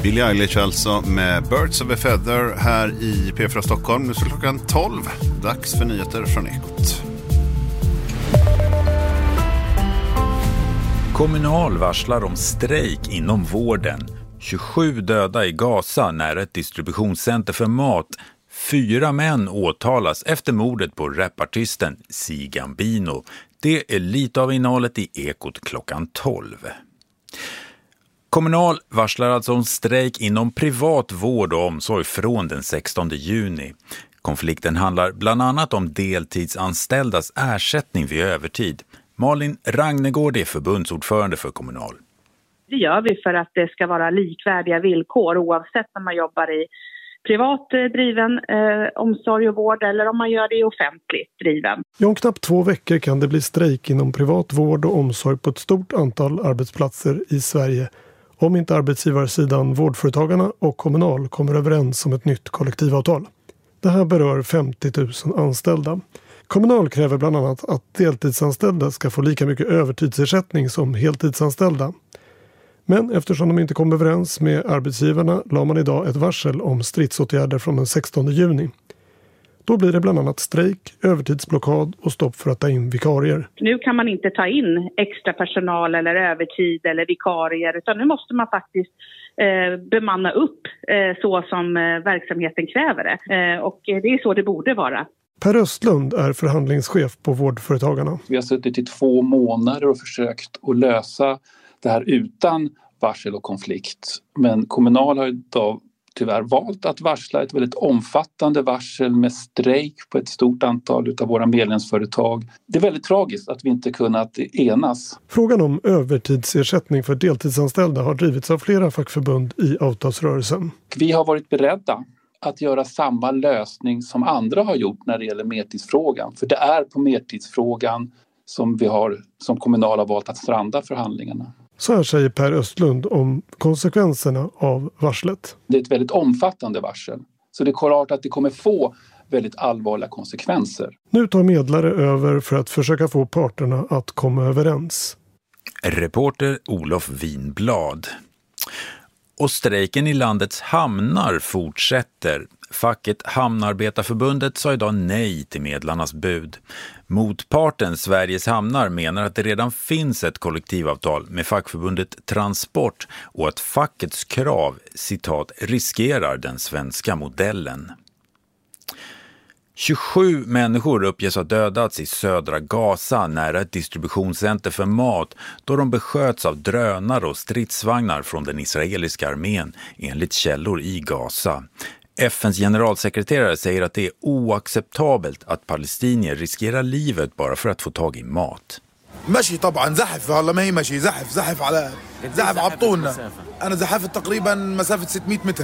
Billie Eilish alltså med Birds of a Feather här i P4 Stockholm. Nu är klockan 12. Dags för nyheter från Ekot. Kommunal varslar om strejk inom vården. 27 döda i Gaza nära ett distributionscenter för mat. 4 män åtalas efter mordet på rapartisten Si Gambino. Det är lite av innehållet i Ekot klockan 12. Kommunal varslar alltså om strejk inom privat vård och omsorg från den 16 juni. Konflikten handlar bland annat om deltidsanställdas ersättning vid övertid. Malin Ragnegård är förbundsordförande för Kommunal. Det gör vi för att det ska vara likvärdiga villkor oavsett om man jobbar i privat driven omsorg och vård eller om man gör det i offentligt driven. Om knappt 2 veckor kan det bli strejk inom privat vård och omsorg på ett stort antal arbetsplatser i Sverige. Om inte arbetsgivarsidan Vårdföretagarna och Kommunal kommer överens om ett nytt kollektivavtal. Det här berör 50 000 anställda. Kommunal kräver bland annat att deltidsanställda ska få lika mycket övertidsersättning som heltidsanställda. Men eftersom de inte kom överens med arbetsgivarna la man idag ett varsel om stridsåtgärder från den 16 juni. Då blir det bland annat strejk, övertidsblockad och stopp för att ta in vikarier. Nu kan man inte ta in extra personal eller övertid eller vikarier utan nu måste man faktiskt bemanna upp så som verksamheten kräver det. Och det är så det borde vara. Per Östlund är förhandlingschef på Vårdföretagarna. Vi har suttit i 2 månader och försökt att lösa det här utan varsel och konflikt. Men Kommunal har idag tyvärr valt att varsla ett väldigt omfattande varsel med strejk på ett stort antal av våra medlemsföretag. Det är väldigt tragiskt att vi inte kunnat enas. Frågan om övertidsersättning för deltidsanställda har drivits av flera fackförbund i avtalsrörelsen. Vi har varit beredda att göra samma lösning som andra har gjort när det gäller mertidsfrågan. För det är på mertidsfrågan som Kommunal har valt att stranda förhandlingarna. Så här säger Per Östlund om konsekvenserna av varslet. Det är ett väldigt omfattande varsel. Så det är klart att det kommer få väldigt allvarliga konsekvenser. Nu tar medlare över för att försöka få parterna att komma överens. Reporter Olof Winblad. Och strejken i landets hamnar fortsätter. Facket Hamnarbetarförbundet sa idag nej till medlarnas bud. Motparten Sveriges hamnar menar att det redan finns ett kollektivavtal med fackförbundet Transport och att fackets krav, citat, riskerar den svenska modellen. 27 människor uppges ha dödats i södra Gaza nära ett distributionscenter för mat då de besköts av drönare och stridsvagnar från den israeliska armén enligt källor i Gaza. FNs generalsekreterare säger att det är oacceptabelt att palestinier riskerar livet bara för att få tag i mat. ماشي طبعا زحف هلا ما هي ماشي زحف على زحف عبطونا انا زحفت تقريبا مسافه 600 meter.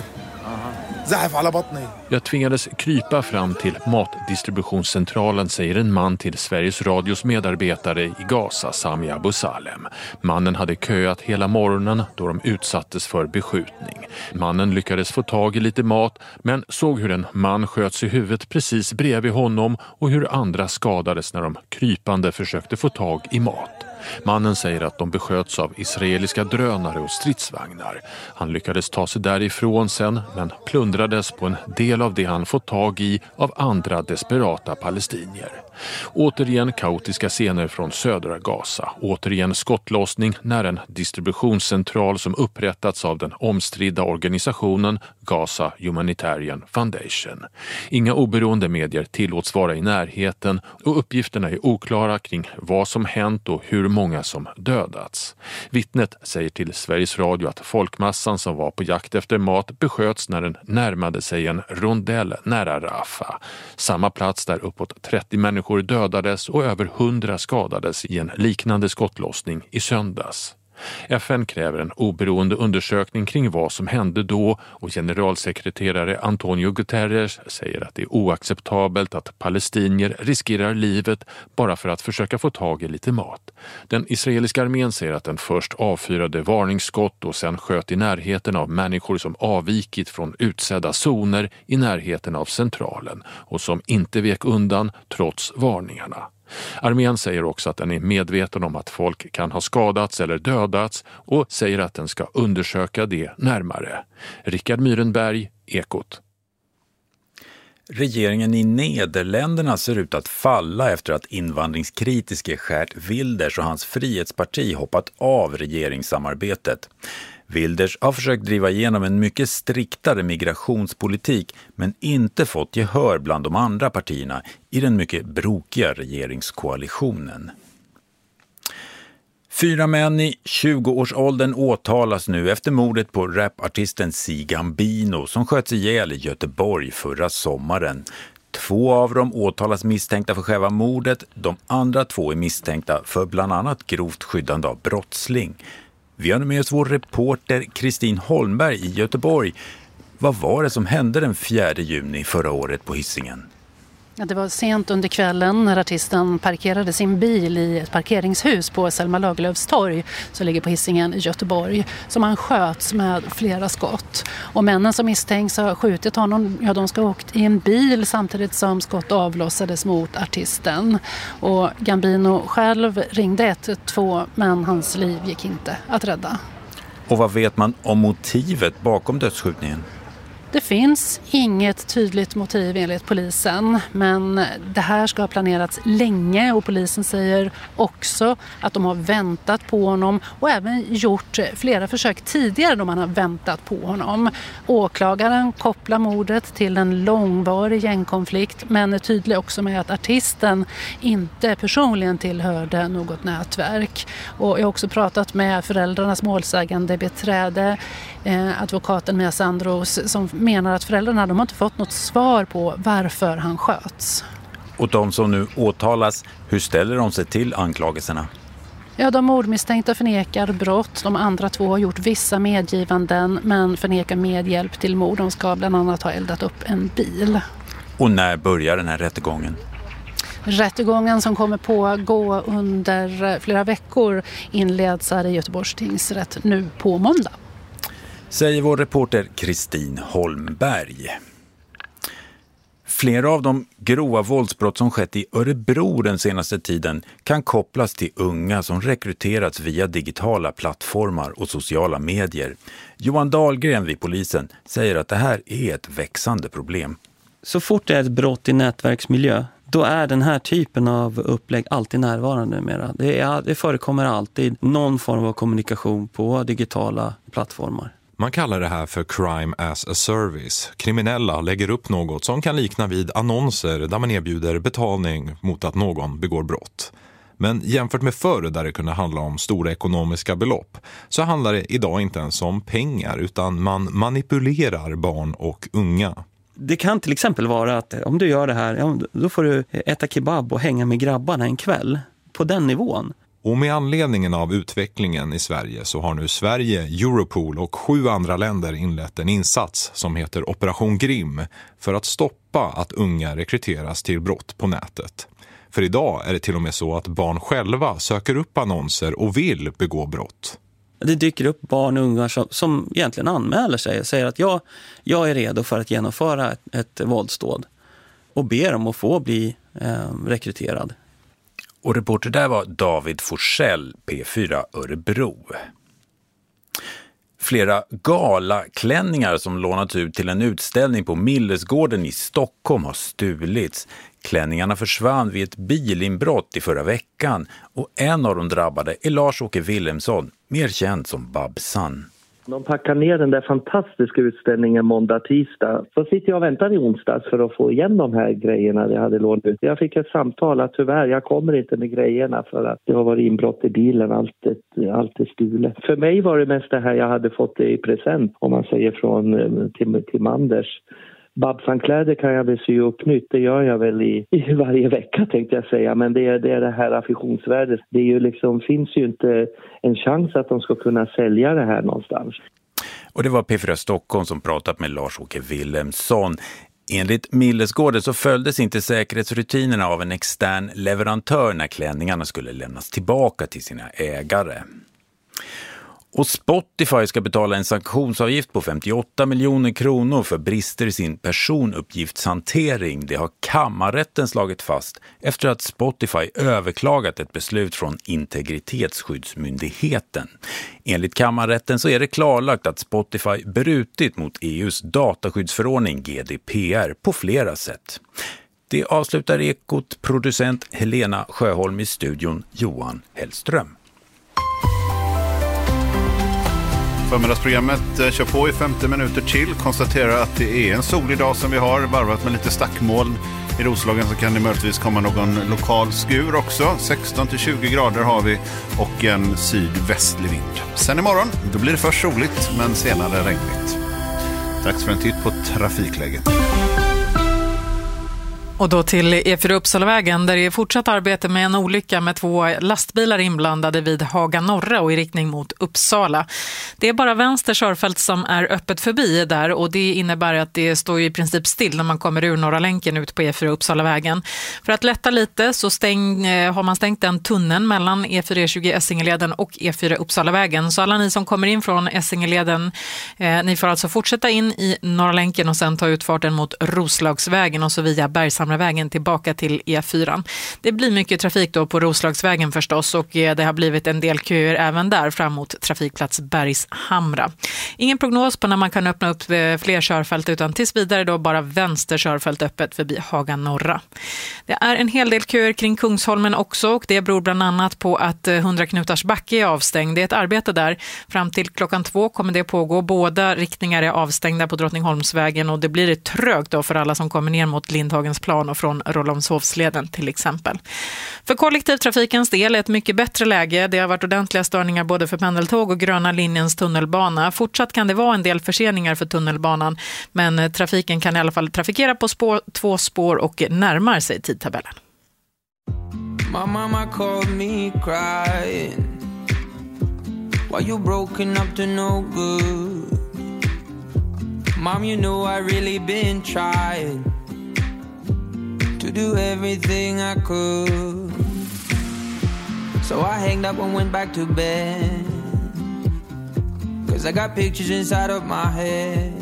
Jag tvingades krypa fram till matdistributionscentralen, säger en man till Sveriges Radios medarbetare i Gaza, Sami Abu Salem. Mannen hade köat hela morgonen då de utsattes för beskjutning. Mannen lyckades få tag i lite mat men såg hur en man sköts i huvudet precis bredvid honom och hur andra skadades när de krypande försökte få tag i mat. Mannen säger att de besköts av israeliska drönare och stridsvagnar. Han lyckades ta sig därifrån sen men plundrades på en del av det han fått tag i av andra desperata palestinier. Återigen kaotiska scener från södra Gaza. Återigen skottlossning när en distributionscentral som upprättats av den omstridda organisationen Gaza Humanitarian Foundation. Inga oberoende medier tillåts vara i närheten och uppgifterna är oklara kring vad som hänt och hur många som dödats. Vittnet säger till Sveriges Radio att folkmassan som var på jakt efter mat besköts när den närmade sig en rondell nära Rafah. Samma plats där uppåt 30 människor dödades och över 100 skadades i en liknande skottlossning i söndags. FN kräver en oberoende undersökning kring vad som hände då och generalsekreterare Antonio Guterres säger att det är oacceptabelt att palestinier riskerar livet bara för att försöka få tag i lite mat. Den israeliska armén säger att den först avfyrade varningsskott och sen sköt i närheten av människor som avvikit från utsedda zoner i närheten av centralen och som inte vek undan trots varningarna. Armén säger också att den är medveten om att folk kan ha skadats eller dödats och säger att den ska undersöka det närmare. Rickard Myrenberg, Ekot. Regeringen i Nederländerna ser ut att falla efter att invandringskritiske Geert Wilders och hans Frihetsparti hoppat av regeringssamarbetet. Wilders har försökt driva igenom en mycket striktare migrationspolitik men inte fått gehör bland de andra partierna i den mycket brokiga regeringskoalitionen. 4 män i 20-årsåldern åtalas nu efter mordet på rapartisten Si Gambino som sköts ihjäl i Göteborg förra sommaren. 2 av dem åtalas misstänkta för själva mordet, de andra 2 är misstänkta för bland annat grovt skyddande av brottsling. Vi har med oss vår reporter Kristin Holmberg i Göteborg. Vad var det som hände den 4 juni förra året på Hisingen? Ja, det var sent under kvällen när artisten parkerade sin bil i ett parkeringshus på Selma Lagerlöfs torg som ligger på Hisingen i Göteborg som han sköts med flera skott. Och männen som misstänks ha skjutit honom, ja, de ska ha åkt i en bil samtidigt som skott avlossades mot artisten. Och Gambino själv ringde 112 men hans liv gick inte att rädda. Och vad vet man om motivet bakom dödsskjutningen? Det finns inget tydligt motiv enligt polisen, men det här ska ha planerats länge och polisen säger också att de har väntat på honom och även gjort flera försök tidigare då man har väntat på honom. Åklagaren kopplar mordet till en långvarig gängkonflikt men är tydlig också med att artisten inte personligen tillhörde något nätverk. Och jag har också pratat med föräldrarnas målsägande beträde, advokaten Mia Sandros, som menar att föräldrarna de har inte fått något svar på varför han sköts. Och de som nu åtalas, hur ställer de sig till anklagelserna? Ja, de mordmisstänkta förnekar brott. De andra 2 har gjort vissa medgivanden men förnekar medhjälp till mord. De ska bland annat ha eldat upp en bil. Och när börjar den här rättegången? Rättegången som kommer pågå under flera veckor inleds här i Göteborgs tingsrätt nu på måndag. Säger vår reporter Kristin Holmberg. Flera av de grova våldsbrott som skett i Örebro den senaste tiden kan kopplas till unga som rekryterats via digitala plattformar och sociala medier. Johan Dahlgren vid polisen säger att det här är ett växande problem. Så fort det är ett brott i nätverksmiljö, då är den här typen av upplägg alltid närvarande mera. Det förekommer alltid någon form av kommunikation på digitala plattformar. Man kallar det här för crime as a service. Kriminella lägger upp något som kan likna vid annonser där man erbjuder betalning mot att någon begår brott. Men jämfört med förr där det kunde handla om stora ekonomiska belopp så handlar det idag inte ens om pengar utan man manipulerar barn och unga. Det kan till exempel vara att om du gör det här, ja, då får du äta kebab och hänga med grabbarna en kväll. På den nivån. Och med anledningen av utvecklingen i Sverige så har nu Sverige, Europol och 7 andra länder inlett en insats som heter Operation Grim för att stoppa att unga rekryteras till brott på nätet. För idag är det till och med så att barn själva söker upp annonser och vill begå brott. Det dyker upp barn och unga som egentligen anmäler sig och säger att jag är redo för att genomföra ett våldsdåd och ber om att få bli rekryterad. Och reporter där var David Forsell, P4 Örebro. Flera galaklänningar som lånats ut till en utställning på Millesgården i Stockholm har stulits. Klänningarna försvann vid ett bilinbrott i förra veckan och en av de drabbade är Lars-Åke Wilhelmsson, mer känd som Babsan. De packar ner den där fantastiska utställningen måndag-tisdag. Så sitter jag och väntar i onsdags för att få igen de här grejerna jag hade lånat ut. Jag fick ett samtal att tyvärr, jag kommer inte med grejerna för att det har varit inbrott i bilen, allt är stulet. För mig var det mest det här jag hade fått i present, om man säger från till Manders. Babsankläder kan jag väl sy upp nytt, det gör jag väl i varje vecka tänkte jag säga. Men det är det här affektionsvärdet. Det är ju liksom, finns ju inte en chans att de ska kunna sälja det här någonstans. Och det var P4 Stockholm som pratat med Lars-Åke Wilhelmsson. Enligt Millesgården så följdes inte säkerhetsrutinerna av en extern leverantör när klänningarna skulle lämnas tillbaka till sina ägare. Och Spotify ska betala en sanktionsavgift på 58 miljoner kronor för brister i sin personuppgiftshantering. Det har kammarrätten slagit fast efter att Spotify överklagat ett beslut från Integritetsskyddsmyndigheten. Enligt kammarrätten så är det klarlagt att Spotify brutit mot EUs dataskyddsförordning GDPR på flera sätt. Det avslutar Ekot, producent Helena Sjöholm, i studion Johan Hellström. Förmiddagsprogrammet kör på i 50 minuter till. Konstaterar att det är en solig dag som vi har, varvat med lite stackmoln. I Roslagen så kan det möjligtvis komma någon lokal skur också. 16-20 grader har vi och en sydvästlig vind. Sen imorgon, då blir det först soligt men senare regnigt. Dags för en titt på trafikläget. Och då till E4 Uppsalavägen där det är fortsatt arbete med en olycka med 2 lastbilar inblandade vid Haga Norra och i riktning mot Uppsala. Det är bara vänster körfält som är öppet förbi där och det innebär att det står i princip still när man kommer ur Norra länken ut på E4 Uppsalavägen. För att lätta lite så har man stängt den tunneln mellan E4-E20 Essingeleden och E4 Uppsalavägen. Så alla ni som kommer in från Essingeleden, ni får alltså fortsätta in i Norra länken och sen ta utfarten mot Roslagsvägen och så via Bergshamra vägen tillbaka till E4. Det blir mycket trafik då på Roslagsvägen förstås och det har blivit en del köer även där fram mot trafikplats Bergshamra. Ingen prognos på när man kan öppna upp fler körfält utan tills vidare då bara vänster körfält öppet förbi Haga Norra. Det är en hel del köer kring Kungsholmen också och det beror bland annat på att 100 knutars backe är avstängd. Det är ett arbete där. Fram till klockan 2 kommer det pågå. Båda riktningar är avstängda på Drottningholmsvägen och det blir trögt då för alla som kommer ner mot Lindhagens plan och från Rålambshovsleden till exempel. För kollektivtrafikens del är ett mycket bättre läge. Det har varit ordentliga störningar både för pendeltåg och gröna linjens tunnelbana. Fortsatt kan det vara en del förseningar för tunnelbanan men trafiken kan i alla fall trafikera på 2 spår och närmar sig tidtabellen. My mama called me crying Why you broken up to no good Mom, you know I really been trying to do everything I could. So I hanged up and went back to bed 'Cause I got pictures inside of my head.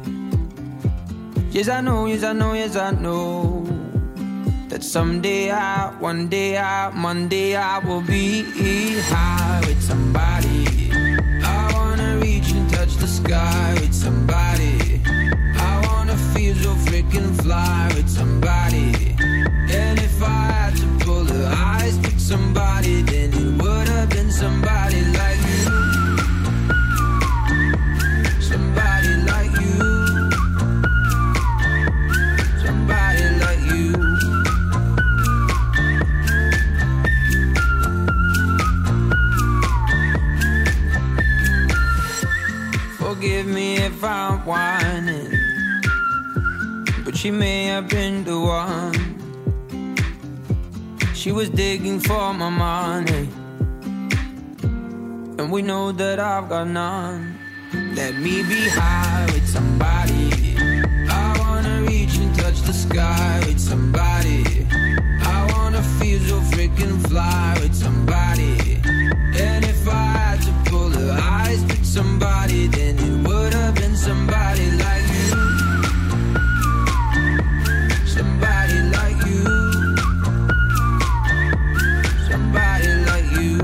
Yes, I know, yes, I know, yes, I know that someday one day Monday I will be high with somebody. I wanna reach and touch the sky with somebody. I wanna feel so freaking fly with somebody. And if I had to pull the eyes with somebody, then it would have been somebody like you. Somebody like you. Somebody like you. Forgive me if I'm whining, but she may have been the one. She was digging for my money, and we know that I've got none. Let me be high with somebody. I wanna reach and touch the sky with somebody. I wanna feel so freaking fly with somebody. And if I had to pull the eyes with somebody, then it would have been somebody like you. Somebody like you. Somebody like you.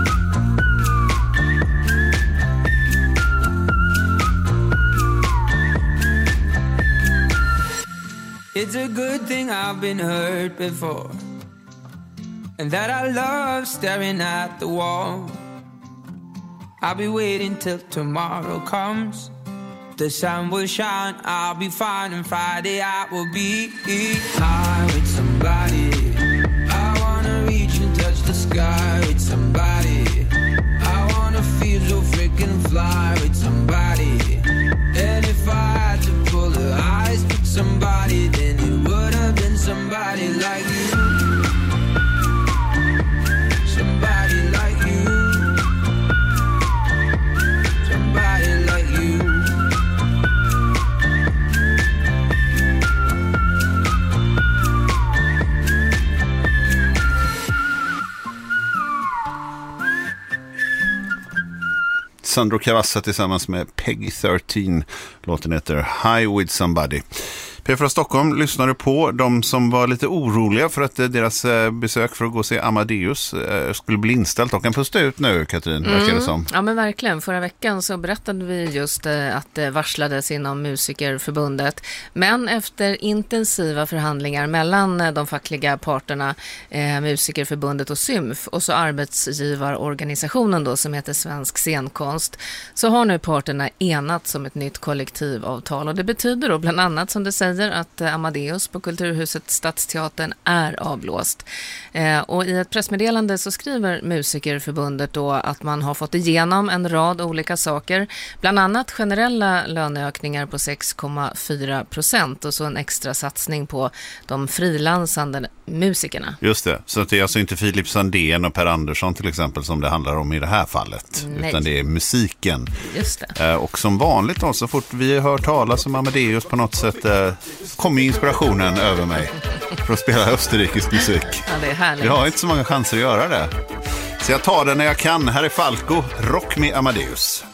It's a good thing I've been hurt before, and that I love staring at the wall. I'll be waiting till tomorrow comes. The sun will shine, I'll be fine, and Friday I will be high with somebody. I wanna reach and touch the sky with somebody. I wanna feel so freaking fly with somebody. And if I had to pull the eyes with somebody, then it would have been somebody like you. Somebody like you. Somebody like you. Sandro Cavazza tillsammans med Peggy 13. Låten heter High With Somebody. P4 Stockholm lyssnade på de som var lite oroliga för att deras besök för att gå och se Amadeus skulle bli inställt. De kan pusta ut nu, Katrin, verkar det som. Ja, men verkligen. Förra veckan så berättade vi just att det varslades inom Musikerförbundet. Men efter intensiva förhandlingar mellan de fackliga parterna, Musikerförbundet och SYMF och så arbetsgivarorganisationen då som heter Svensk Scenkonst, så har nu parterna enats om ett nytt kollektivavtal. Och det betyder då bland annat, som det säger, att Amadeus på Kulturhuset Stadsteatern är avblåst. Och i ett pressmeddelande så skriver Musikerförbundet då att man har fått igenom en rad olika saker. Bland annat generella löneökningar på 6,4% och så en extra satsning på de frilansande musikerna. Just det, så det är alltså inte Filip Sandén och Per Andersson till exempel som det handlar om i det här fallet. Nej. Utan det är musiken. Just det. Och som vanligt då, så fort vi hör talas om Amadeus på något sätt kommer inspirationen över mig för att spela österrikisk musik. Ja, det är härligt. Jag har inte så många chanser att göra det. Så jag tar det när jag kan. Här är Falco, Rock med Amadeus.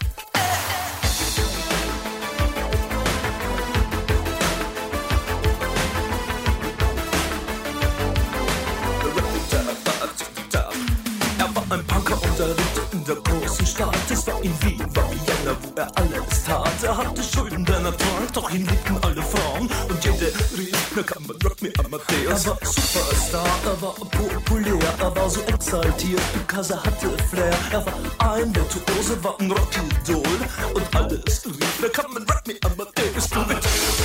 En Punker unterrichtet in der großen Stadt. Es war in Wien, war Vienna, wo alles tat. Hatte Schulden, denn trank, doch ihn liebten alle Frauen. Und jede rief, na kann man Rock me Amadeus. War Superstar, war populär, war so exaltiert, because hatte Flair. War ein Virtuose, war ein Rockidol. Und alles rief, na kann man Rock me Amadeus. Du mit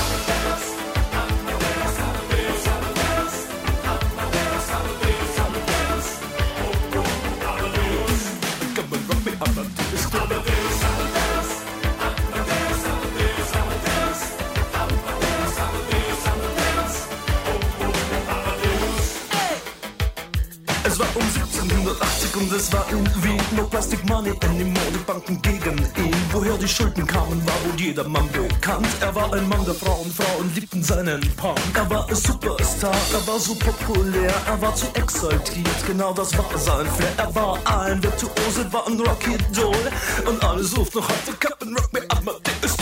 Es war 1780 und es war in Wien. No Plastic Money anymore, die Banken gegen ihn. Woher die Schulden kamen, war wohl jedermann bekannt. War ein Mann der Frauen, Frauen liebten seinen Punk. War ein Superstar, war so populär. War zu exaltiert, genau das war sein Flair. War ein Virtuose, war ein Rockidol. Und alle suchten noch heute Captain Rock me Amadeus.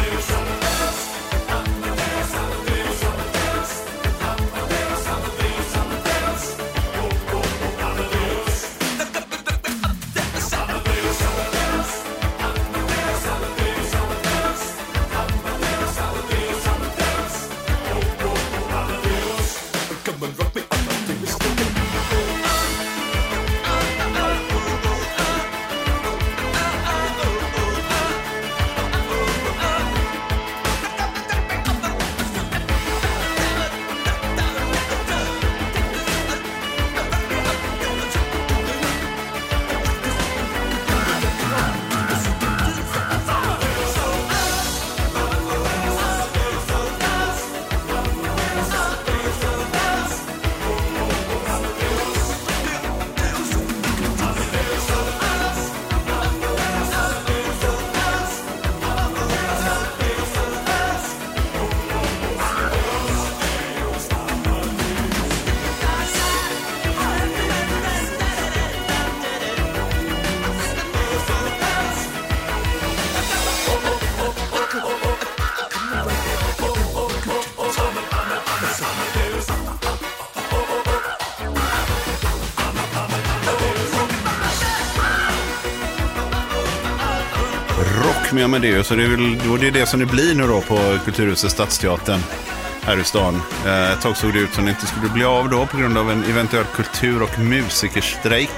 Med Amadeus, och det är det som det blir nu då på Kulturhuset Stadsteatern här i stan. Ett tag såg det ut som det inte skulle bli av då på grund av en eventuell kultur- och musikerstrejk.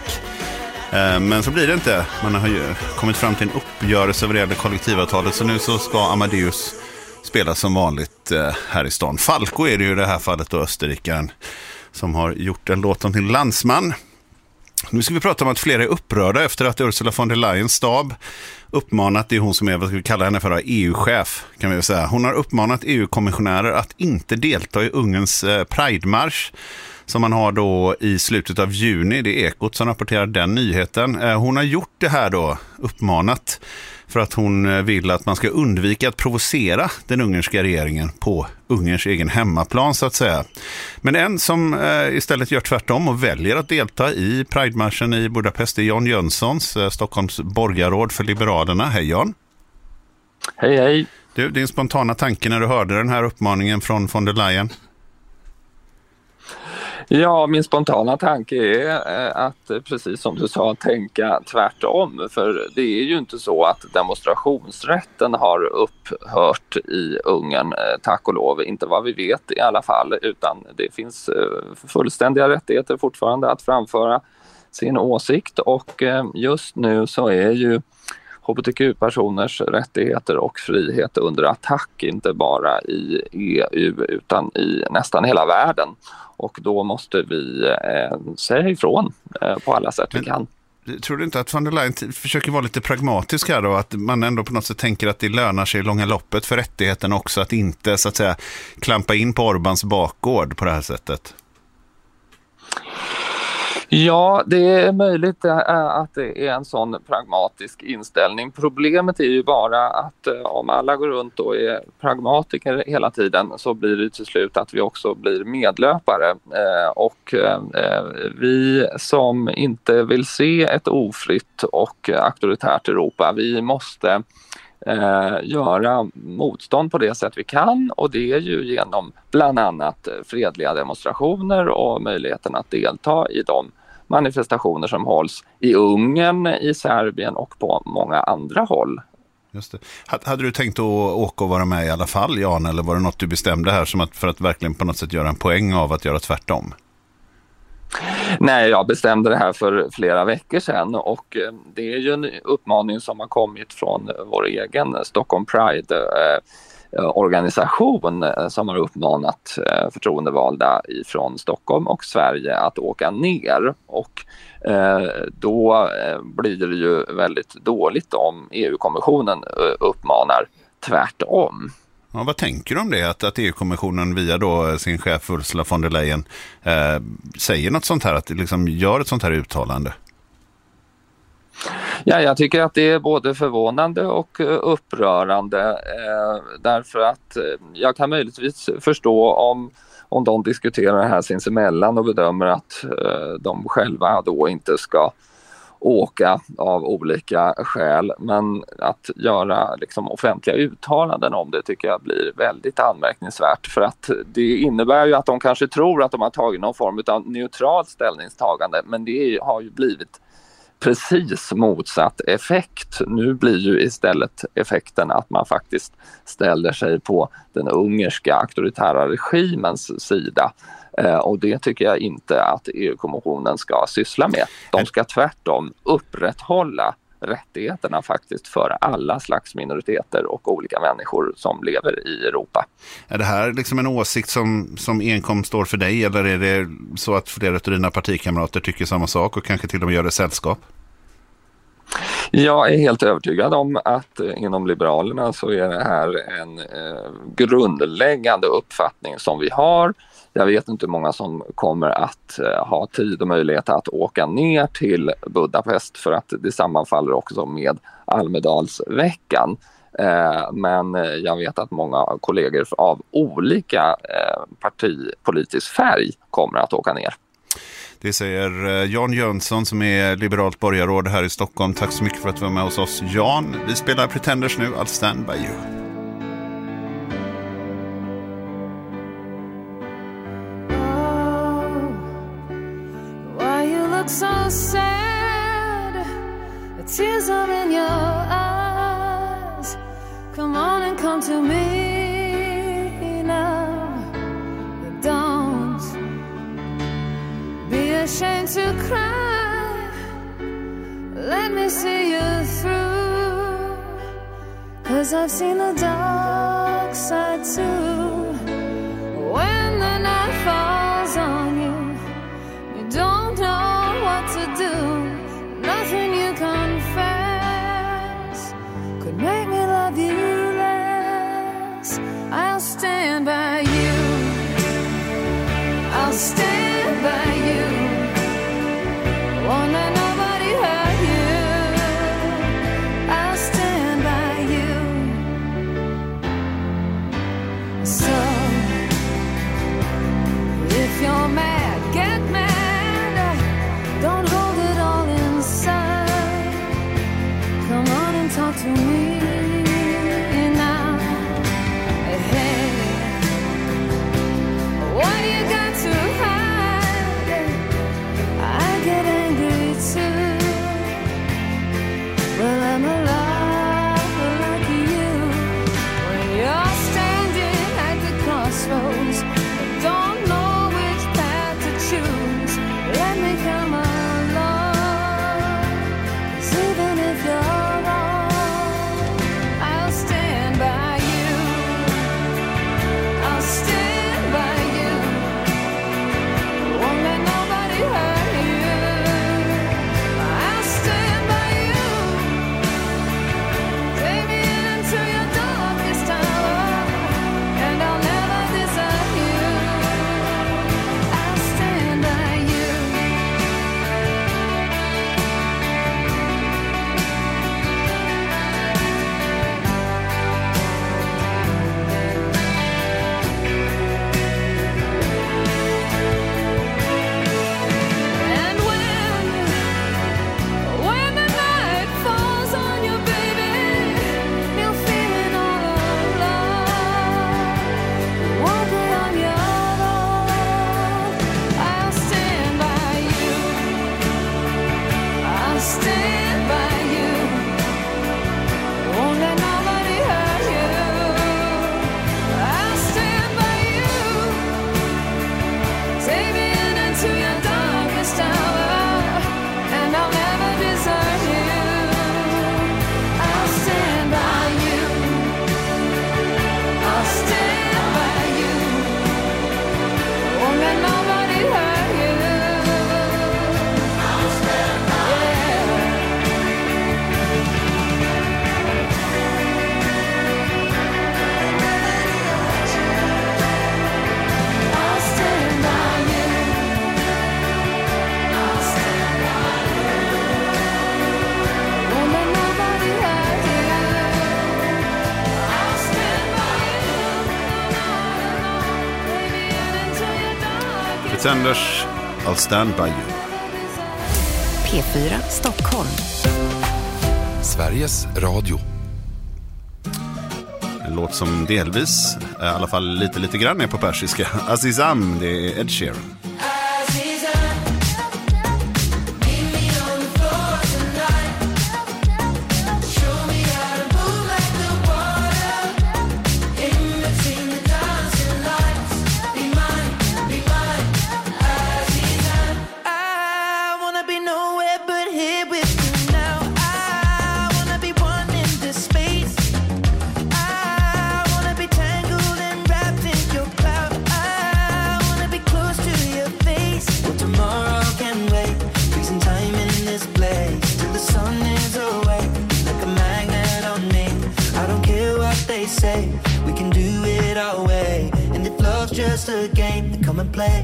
Men så blir det inte. Man har ju kommit fram till en uppgörelse över det här kollektivavtalet, så nu så ska Amadeus spela som vanligt här i stan. Falco är det ju i det här fallet då, österrikaren som har gjort en låt om till landsman. Nu ska vi prata om att flera är upprörda efter att Ursula von der Leyens stab uppmanat, det är hon som är, vad ska vi kalla henne för, EU-chef kan vi väl säga. Hon har uppmanat EU-kommissionärer att inte delta i Ungerns Pride-marsch som man har då i slutet av juni. Det är Ekot som rapporterar den nyheten. Hon har gjort det här då, uppmanat för att hon vill att man ska undvika att provocera den ungerska regeringen på Ungerns egen hemmaplan så att säga. Men en som istället gör tvärtom och väljer att delta i Pride-marschen i Budapest är Jan Jönssons, Stockholms borgarråd för Liberalerna. Hej Jan! Hej hej! Du, din spontana tanke när du hörde den här uppmaningen från von der Leyen? Ja, min spontana tanke är att precis som du sa tänka tvärtom. För det är ju inte så att demonstrationsrätten har upphört i Ungern, tack och lov. Inte vad vi vet i alla fall, utan det finns fullständiga rättigheter fortfarande att framföra sin åsikt. Och just nu så är ju hbtq-personers rättigheter och frihet under attack, inte bara i EU utan i nästan hela världen. Och då måste vi säga ifrån på alla sätt vi kan. Tror du inte att von der Leyen försöker vara lite pragmatisk här då? Att man ändå på något sätt tänker att det lönar sig i långa loppet för rättigheten också att inte så att säga klampa in på Orbáns bakgård på det här sättet? Ja, det är möjligt att det är en sån pragmatisk inställning. Problemet är ju bara att om alla går runt och är pragmatiker hela tiden så blir det till slut att vi också blir medlöpare. Och vi som inte vill se ett ofritt och auktoritärt Europa, vi måste göra motstånd på det sätt vi kan, och det är ju genom bland annat fredliga demonstrationer och möjligheten att delta i de manifestationer som hålls i Ungern, i Serbien och på många andra håll. Just det. Hade du tänkt att åka och vara med i alla fall, Jan, eller var det något du bestämde här som för att verkligen på något sätt göra en poäng av att göra tvärtom? Nej, jag bestämde det här för flera veckor sedan, och det är ju en uppmaning som har kommit från vår egen Stockholm Pride-organisation som har uppmanat förtroendevalda från Stockholm och Sverige att åka ner. Och då blir det ju väldigt dåligt om EU-kommissionen uppmanar tvärtom. Ja, vad tänker du om det? Att EU-kommissionen via då sin chef Ursula von der Leyen säger något sånt här, att liksom gör ett sånt här uttalande? Ja, jag tycker att det är både förvånande och upprörande därför att jag kan möjligtvis förstå om de diskuterar det här sinsemellan och bedömer att de själva då inte ska åka av olika skäl, men att göra liksom offentliga uttalanden om det tycker jag blir väldigt anmärkningsvärt, för att det innebär ju att de kanske tror att de har tagit någon form av neutralt ställningstagande, men det har ju blivit precis motsatt effekt. Nu blir ju istället effekten att man faktiskt ställer sig på den ungerska auktoritära regimens sida. Och det tycker jag inte att EU-kommissionen ska syssla med. De ska tvärtom upprätthålla rättigheterna faktiskt för alla slags minoriteter och olika människor som lever i Europa. Är det här liksom en åsikt som enkom står för dig, eller är det så att flera av dina partikamrater tycker samma sak och kanske till och med gör det sällskap? Jag är helt övertygad om att inom Liberalerna så är det här en grundläggande uppfattning som vi har. Jag vet inte hur många som kommer att ha tid och möjlighet att åka ner till Budapest, för att det sammanfaller också med Almedalsveckan. Men jag vet att många kollegor av olika partipolitisk färg kommer att åka ner. Det säger Jan Jönsson som är liberalt borgarråd här i Stockholm. Tack så mycket för att du var med hos oss, Jan. Vi spelar Pretenders nu, I'll stand by you. So sad, the tears are in your eyes. Come on and come to me now. Don't be ashamed to cry. Let me see you through, 'cause I've seen the dark side too. When the night falls on you, you don't know what to do. Nothing you confess could make me love you less. I'll stand by you. I'll stand by you. Won't let nobody hurt you. I'll stand by to me now. Hey, what you got to hide? I get angry too. Well, I'm a lot like you. When you're standing at the crossroads, don't know which path to choose. Let me come along. 'Cause even if you're wrong, I'll stand by you. I'll stand by you. Won't let nobody hurt you. I'll stand by you. Take me into your darkest hour, and I'll never desert you. I'll stand by you. And when the night falls on you, baby, you're feeling all alone. Won't be on your own. I'll stand by you. I'll stand by you. Won't let nobody hurt you. I'll stand by you. Take me into your darkest hour, and I'll never desert you. I'll stand by you. I'll stand by you. Won't let nobody hurt you. I'll stand by you. I'll stand by you. I'll stand by you. Won't let nobody hurt you. I'll stand by you. Baby, into your darkest. Pretenders, I'll stand by you. P4 Stockholm. Sveriges Radio. En låt som delvis, i alla fall lite grann är på persiska. Azizam, det är Ed Sheeran. I wanna be nowhere but here with you now. I wanna be one in this space. I wanna be tangled and wrapped in your cloud. I wanna be close to your face. Well, tomorrow can wait. Freezing time in this place till the sun is away. Like a magnet on me. I don't care what they say. We can do it our way. And if love's just a game, then come and play.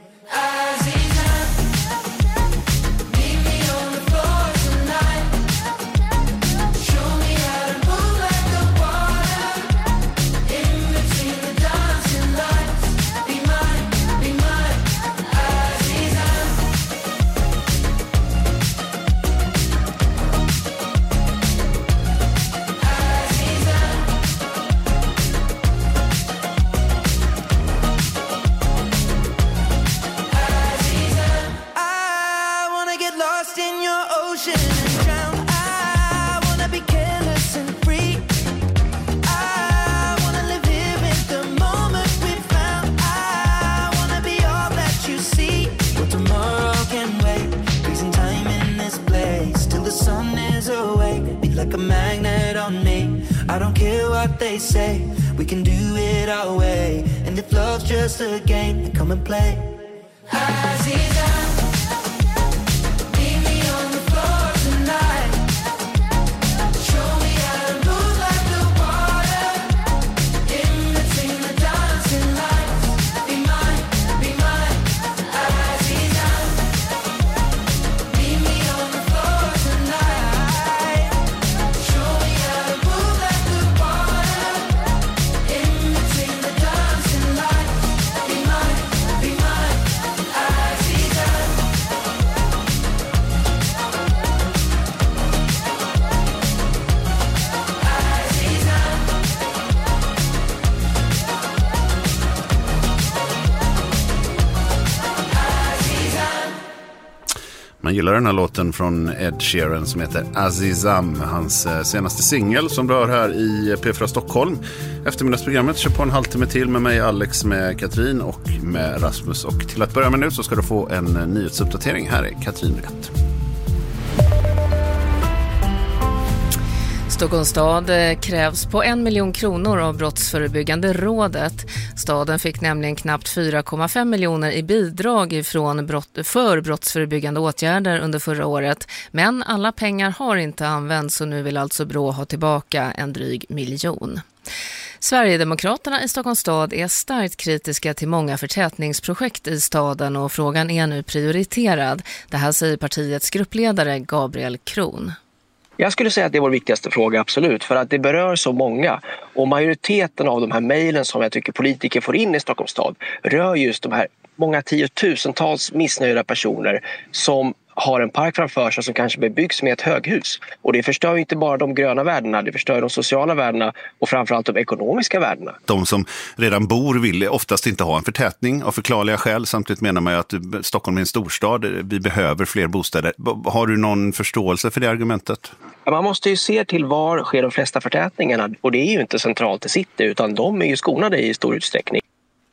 I wanna get lost in your ocean and drown. I wanna be careless and free. I wanna live here in the moment we found. I wanna be all that you see. Well, tomorrow can wait. Freezing time in this place till the sun is awake. Be like a magnet on me. I don't care what they say. We can do it our way. And if love's just a game, then come and play. Man gillar den här låten från Ed Sheeran som heter Azizam, hans senaste singel som rör här i P4 Stockholm. Eftermiddagsprogrammet kör på en halvtimme till med mig, Alex, med Katrin och med Rasmus. Och till att börja med nu så ska du få en nyhetsuppdatering. Här är Katrin Rätt. Stockholms stad krävs på 1 miljon kronor av Brottsförebyggande rådet. Staden fick nämligen knappt 4,5 miljoner i bidrag för brottsförebyggande åtgärder under förra året. Men alla pengar har inte använts och nu vill alltså Brå ha tillbaka en dryg miljon. Sverigedemokraterna i Stockholms stad är starkt kritiska till många förtätningsprojekt i staden och frågan är nu prioriterad. Det här säger partiets gruppledare Gabriel Kron. Jag skulle säga att det är vår viktigaste fråga, absolut, för att det berör så många. Och majoriteten av de här mejlen som jag tycker politiker får in i Stockholms stad rör just de här många tiotusentals missnöjda personer som har en park framför sig som kanske bebyggs med ett höghus. Och det förstör ju inte bara de gröna värdena, det förstör de sociala värdena och framförallt de ekonomiska värdena. De som redan bor vill oftast inte ha en förtätning av förklarliga skäl. Samtidigt menar man ju att Stockholm är en storstad, vi behöver fler bostäder. Har du någon förståelse för det argumentet? Man måste ju se till var sker de flesta förtätningarna och det är ju inte centralt i city utan de är ju skonade i stor utsträckning.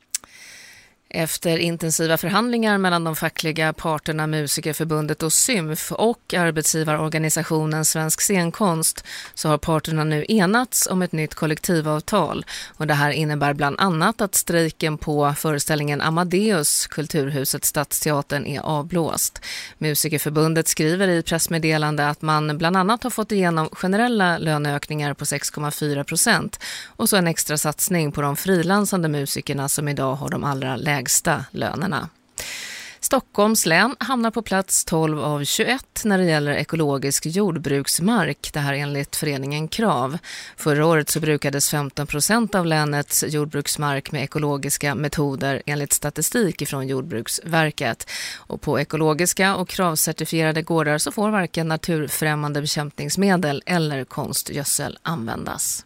Efter intensiva förhandlingar mellan de fackliga parterna Musikerförbundet och SYMF och arbetsgivarorganisationen Svensk scenkonst så har parterna nu enats om ett nytt kollektivavtal. Och det här innebär bland annat att strejken på föreställningen Amadeus, Kulturhuset Stadsteatern, är avblåst. Musikerförbundet skriver i pressmeddelande att man bland annat har fått igenom generella löneökningar på 6,4% och så en extra satsning på de frilansande musikerna som idag har de allra lägsta lönerna. Stockholms län hamnar på plats 12 av 21 när det gäller ekologisk jordbruksmark. Det här enligt föreningen Krav. Förra året så brukades 15% av länets jordbruksmark med ekologiska metoder enligt statistik från Jordbruksverket. Och på ekologiska och kravcertifierade gårdar så får varken naturfrämmande bekämpningsmedel eller konstgödsel användas.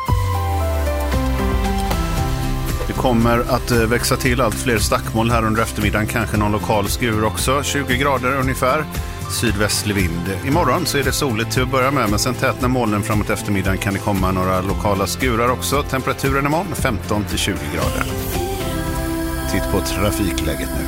Det kommer att växa till allt fler stackmoln här under eftermiddagen, kanske någon lokal skur också. 20 grader ungefär, sydvästlig vind. Imorgon så är det soligt till att börja med, men sen tätnar molnen framåt eftermiddagen kan det komma några lokala skurar också. Temperaturen imorgon 15-20 grader. Titt på trafikläget nu.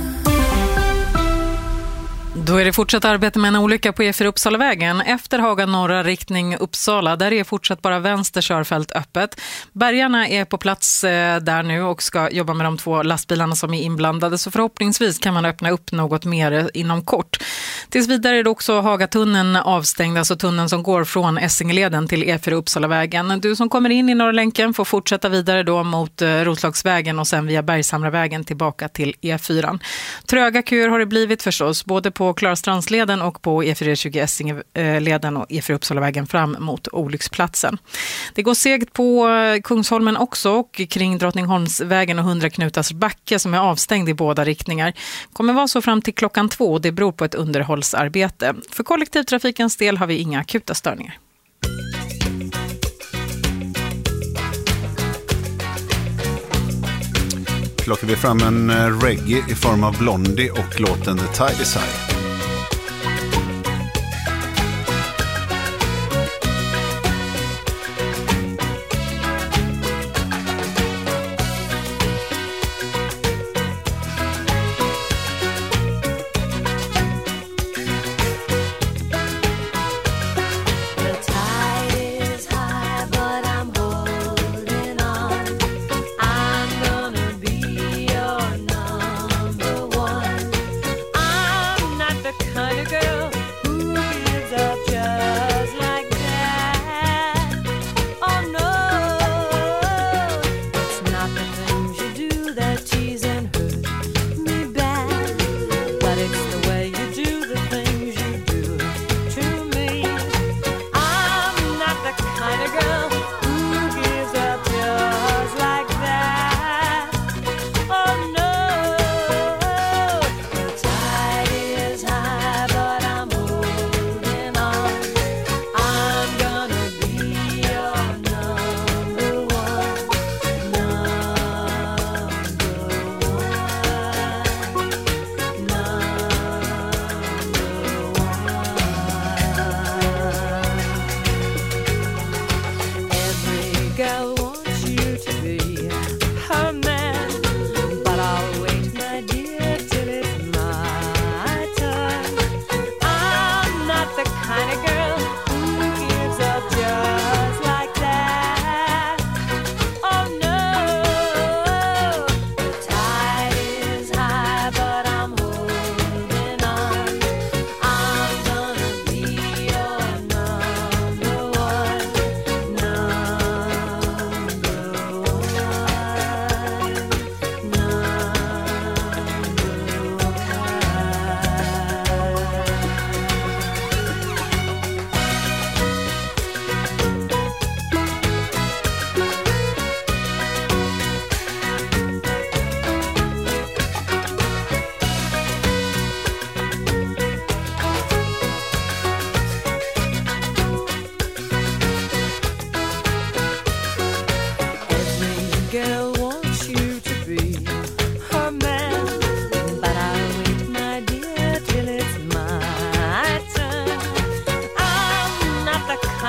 Då är det fortsatt arbete med en olycka på E4 Uppsalavägen. Efter Haga norra riktning Uppsala, där är fortsatt bara vänster körfält öppet. Bärgarna är på plats där nu och ska jobba med de 2 lastbilarna som är inblandade. Så förhoppningsvis kan man öppna upp något mer inom kort. Tills vidare är det också Hagatunneln avstängd, alltså tunneln som går från Essingeleden till E4 Uppsalavägen. Du som kommer in i Norra länken får fortsätta vidare då mot Roslagsvägen och sen via Bergshamravägen tillbaka till E4. Tröga köer har det blivit förstås, både på Klarastransleden och på E420 Essingeleden och E4 Uppsalavägen fram mot olycksplatsen. Det går segt på Kungsholmen också och kring Drottningholmsvägen och 100 Knutars backe som är avstängd i båda riktningar. Kommer vara så fram till klockan 2. Det beror på ett underhållsarbete. För kollektivtrafikens del har vi inga akuta störningar. Plockar vi fram en reggae i form av Blondie och låten The Tide Is High. Not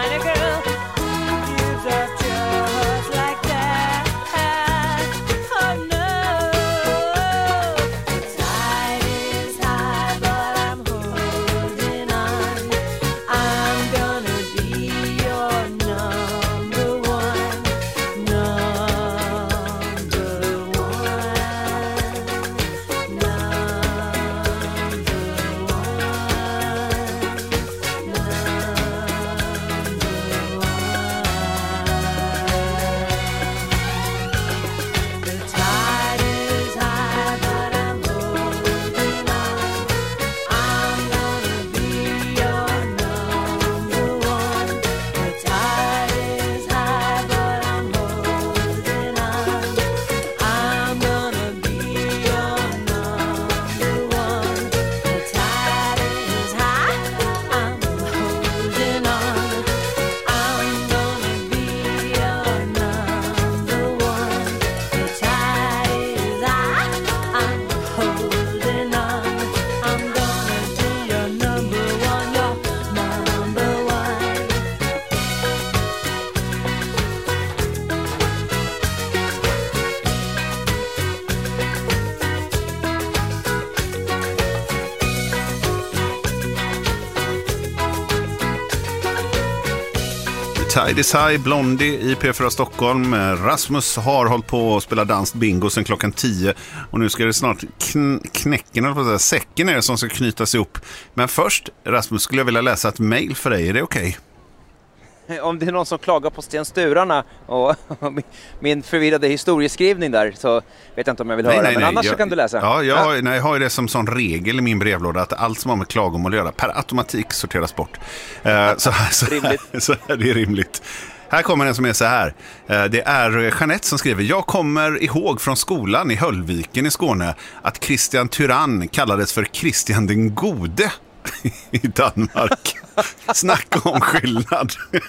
find a girl who gives up just like that. Oh no, the tide is high, but I'm holding on. I'm gonna be your number one, number Tide is High, Blondie i P4 Stockholm. Rasmus har hållit på att spela danskt bingo sedan klockan 10 och nu ska det snart knäcken, eller vad säcken är det som ska knytas ihop. Men först, Rasmus, skulle jag vilja läsa ett mejl för dig. Är det okej? Om det är någon som klagar på Sten Sturarna och min förvirrade historieskrivning där, så vet jag inte om jag vill höra. Men annars så kan du läsa. Ja, jag har ju det som sån regel i min brevlåda att allt som har med klagomål att göra per automatik sorteras bort. Så är det rimligt. Här kommer en som är så här. Det är Jeanette som skriver: jag kommer ihåg från skolan i Höllviken i Skåne att Christian Tyrann kallades för Christian den gode i Danmark. Snacka om skillnad.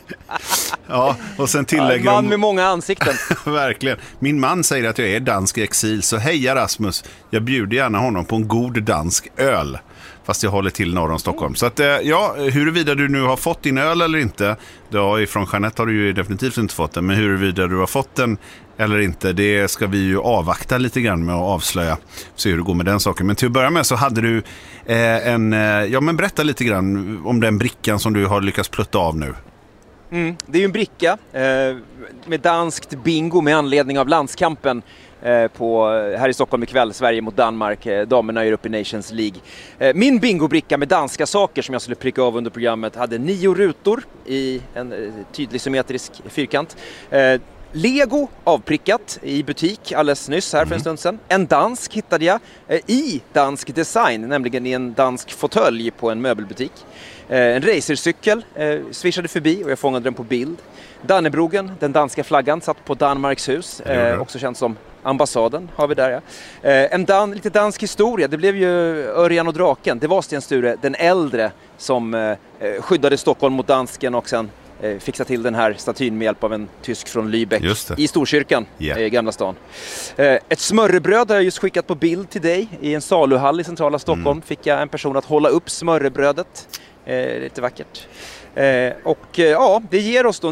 Ja, och sen tillägger en man med många ansikten. Verkligen. Min man säger att jag är dansk i exil, så heja Rasmus. Jag bjuder gärna honom på en god dansk öl. Fast jag håller till norr om Stockholm. Så att, ja, huruvida du nu har fått din öl eller inte, då ifrån Jeanette har du ju definitivt inte fått den, men huruvida du har fått den eller inte, det ska vi ju avvakta lite grann med att avslöja, se hur det går med den saken. Men till att börja med så hade du men berätta lite grann om den brickan som du har lyckats plutta av nu. Det är ju en bricka med danskt bingo med anledning av landskampen här i Stockholm ikväll, Sverige mot Danmark, damerna är uppe i Nations League. Min bingobricka med danska saker som jag skulle pricka av under programmet hade 9 rutor i en tydlig symmetrisk fyrkant. Lego avprickat i butik alldeles nyss här för en stund sedan. En dansk hittade jag i dansk design, nämligen i en dansk fåtölj på en möbelbutik. En racercykel swishade förbi och jag fångade den på bild. Dannebrogen, den danska flaggan, satt på Danmarks hus, också känt som ambassaden har vi där. Ja. Lite dansk historia, det blev ju Örjan och draken. Det var Sten Sture, den äldre, som skyddade Stockholm mot dansken och sen fixa till den här statyn med hjälp av en tysk från Lübeck i Storkyrkan i Gamla stan. Ett smörrebröd har jag just skickat på bild till dig i en saluhall i centrala Stockholm. Fick jag en person att hålla upp smörrebrödet. Lite vackert. Det ger oss då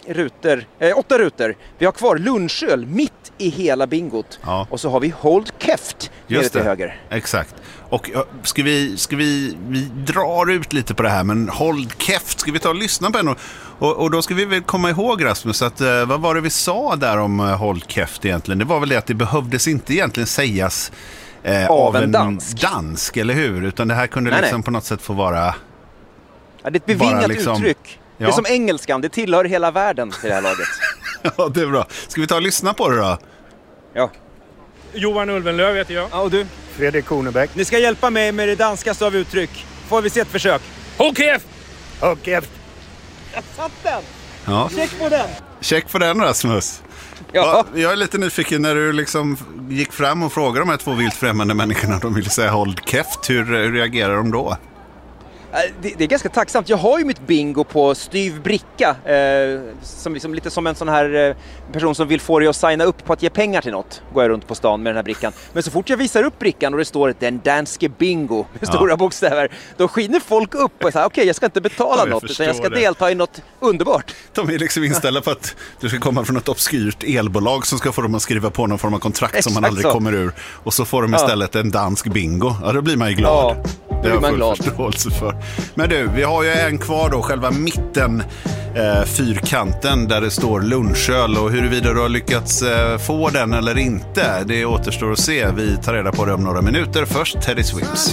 8 rutor. Vi har kvar lunchöl mitt i hela bingot. Ja. Och så har vi Hold Keft nere till höger. Exakt. Och ska vi drar ut lite på det här, men Hold Keft, ska vi ta och lyssna på den? Och då ska vi väl komma ihåg, Rasmus, att vad var det vi sa där om Hold Keft egentligen? Det var väl det att det behövdes inte egentligen sägas av en dansk, eller hur? Utan det här kunde på något sätt få vara... Ja, det är ett bevingat uttryck. Ja. Det är som engelskan, det tillhör hela världen till det här laget. Ja, det är bra. Ska vi ta och lyssna på det då? Ja. Johan Ulvenlöv heter jag. Ja, och du? Fredrik Kornebeck. Ni ska hjälpa mig med det danskaste av uttryck. Får vi se ett försök? Hold Keft! Hold Keft! Jag satt den! Ja. Check på den! Check på den, Rasmus. Ja. Jag är lite nyfiken när du liksom gick fram och frågade de här 2 vilt främmande människorna. De ville säga Hold Keft. Hur reagerar de då? Det är ganska tacksamt. Jag har ju mitt bingo på styv bricka. Som liksom, lite som en sån här person som vill få dig att signa upp på att ge pengar till något. Går jag runt på stan med den här brickan. Men så fort jag visar upp brickan och det står den danske bingo med stora bokstäver. Då skiner folk upp och säger okej, jag ska inte betala något utan jag ska delta i något underbart. De är liksom inställda på att du ska komma från ett obskyrt elbolag som ska få dem att skriva på någon form av kontrakt som man aldrig kommer ur. Och så får de istället en dansk bingo. Ja, då blir man ju glad. Ja, det har jag full förståelse för. Men du, vi har ju en kvar då, själva mitten fyrkanten där det står lunchöl, och huruvida du har lyckats få den eller inte, det återstår att se. Vi tar reda på det om några minuter. Först Teddy Swims.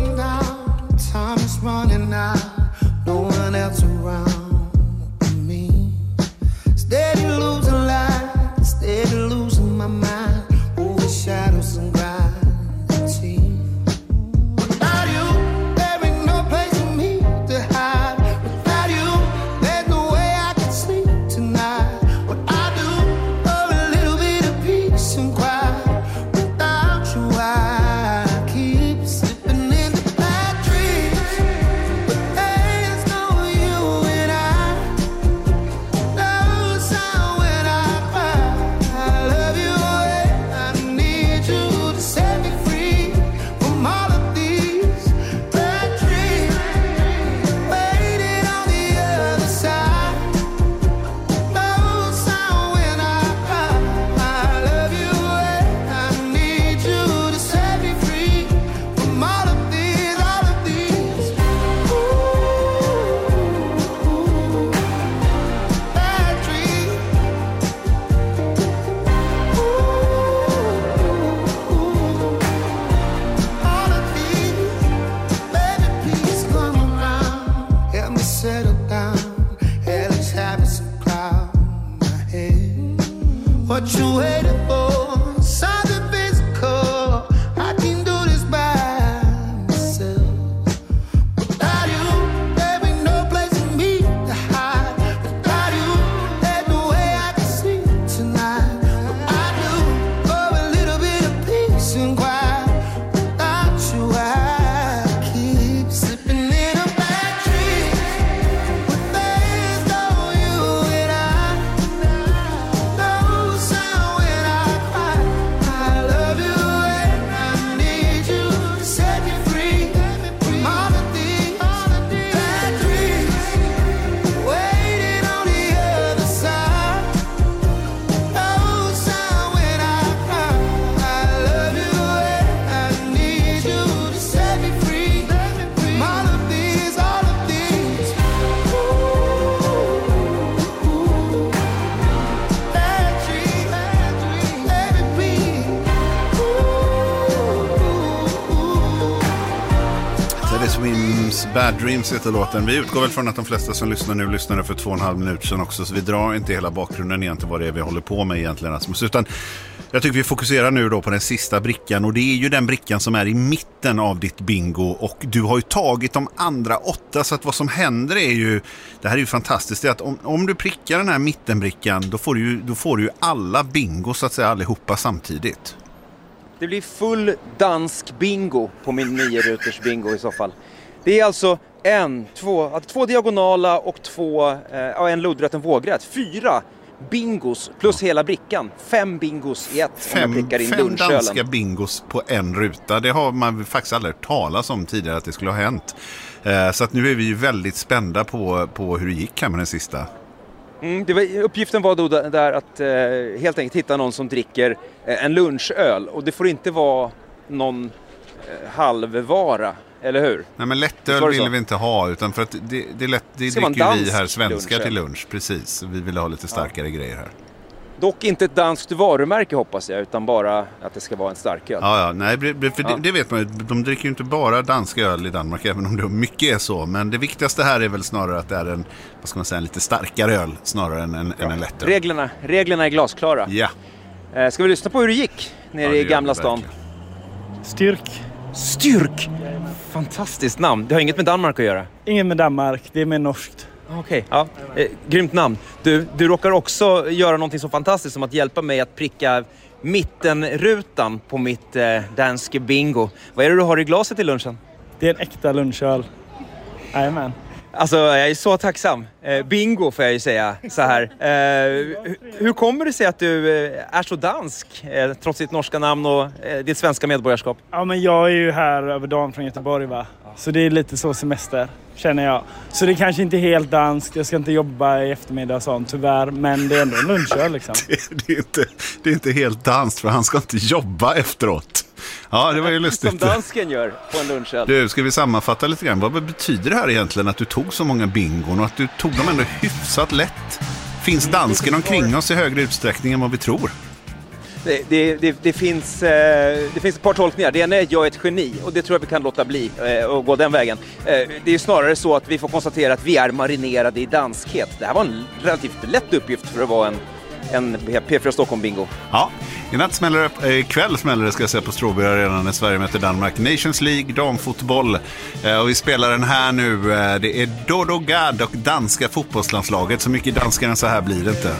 Bad Dreams heter låten. Vi utgår väl från att de flesta som lyssnar nu lyssnade för 2,5 minuter sedan också, så vi drar inte hela bakgrunden egentligen vad det är vi håller på med egentligen, Rasmus, utan jag tycker vi fokuserar nu då på den sista brickan, och det är ju den brickan som är i mitten av ditt bingo, och du har ju tagit de andra 8, så att vad som händer är ju, det här är ju fantastiskt, det är att om du prickar den här mittenbrickan då får du ju alla bingo så att säga allihopa samtidigt. Det blir full dansk bingo på min 9-ruters bingo i så fall. Det är alltså två diagonala och en lodrätt, en vågrätt. 4 bingos plus hela brickan. 5 bingos i ett. 5 danska bingos på en ruta. Det har man faktiskt aldrig hört talas om tidigare att det skulle ha hänt. Så att nu är vi ju väldigt spända på hur det gick här med den sista. Uppgiften var då där att helt enkelt hitta någon som dricker en lunchöl. Och det får inte vara någon halvvara. Eller hur? Nej, men lättöl vill vi inte ha, utan för att det dricker vi här svenskar till lunch. Precis, vi vill ha lite starkare grejer här. Dock inte ett danskt varumärke hoppas jag, utan bara att det ska vara en stark öl. Ja, nej, för det vet man ju. De dricker ju inte bara dansk öl i Danmark, även om det mycket är så. Men det viktigaste här är väl snarare att det är en, vad ska man säga, en lite starkare öl snarare än en lättöl. Reglerna är glasklara. Ja. Ska vi lyssna på hur det gick nere i Gamla stan? Styrk! Fantastiskt namn. Det har inget med Danmark att göra? Inget med Danmark, det är med norskt. Okej, ja. Grymt namn. Du råkar också göra någonting så fantastiskt som att hjälpa mig att pricka mittenrutan på mitt danske bingo. Vad är det du har i glaset till lunchen? Det är en äkta lunchöl. Jajamän. Alltså, jag är så tacksam. Bingo får jag ju säga så här. Hur kommer det sig att du är så dansk, trots ditt norska namn och ditt svenska medborgarskap? Ja, men jag är ju här över dagen från Göteborg, va? Så det är lite så semester, känner jag. Så det är kanske inte helt danskt. Jag ska inte jobba i eftermiddag och sånt, tyvärr. Men det är ändå en lunchör, liksom. Det är inte helt danskt, för han ska inte jobba efteråt. Ja, det var ju lustigt. Som dansken gör på en lunchöl. Du, ska vi sammanfatta lite grann? Vad betyder det här egentligen att du tog så många bingon och att du tog dem ändå hyfsat lätt? Finns dansken omkring oss i högre utsträckning än vad vi tror? Det finns ett par tolkningar. Det ena är att jag är ett geni, och det tror jag vi kan låta bli och gå den vägen. Det är snarare så att vi får konstatera att vi är marinerade i danskhet. Det här var en relativt lätt uppgift för att vara en P4 Stockholm-bingo. Ja, ikväll smäller det, ska jag säga, på Stråby Arena när Sverige möter Danmark. Nations League, damfotboll. Och vi spelar den här nu. Det är Dodo Gad och danska fotbollslandslaget. Så mycket danskare än så här blir det inte.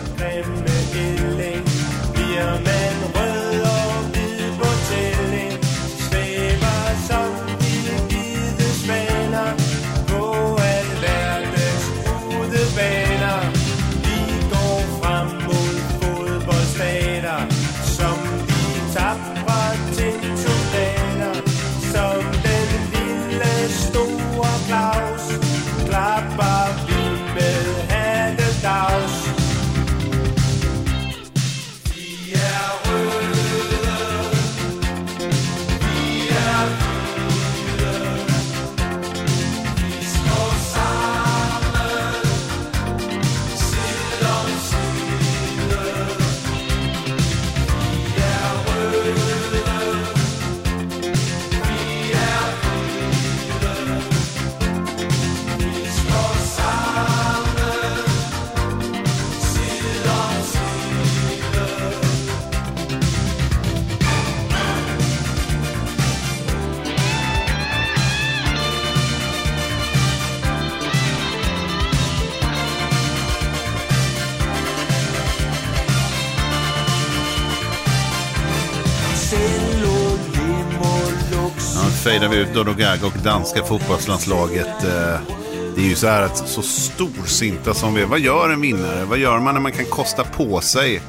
Fejdar vi ut Dodo Gag och danska fotbollslandslaget. Det är ju så här att så storsinta som vi är. Vad gör en vinnare? Vad gör man när man kan kosta på sig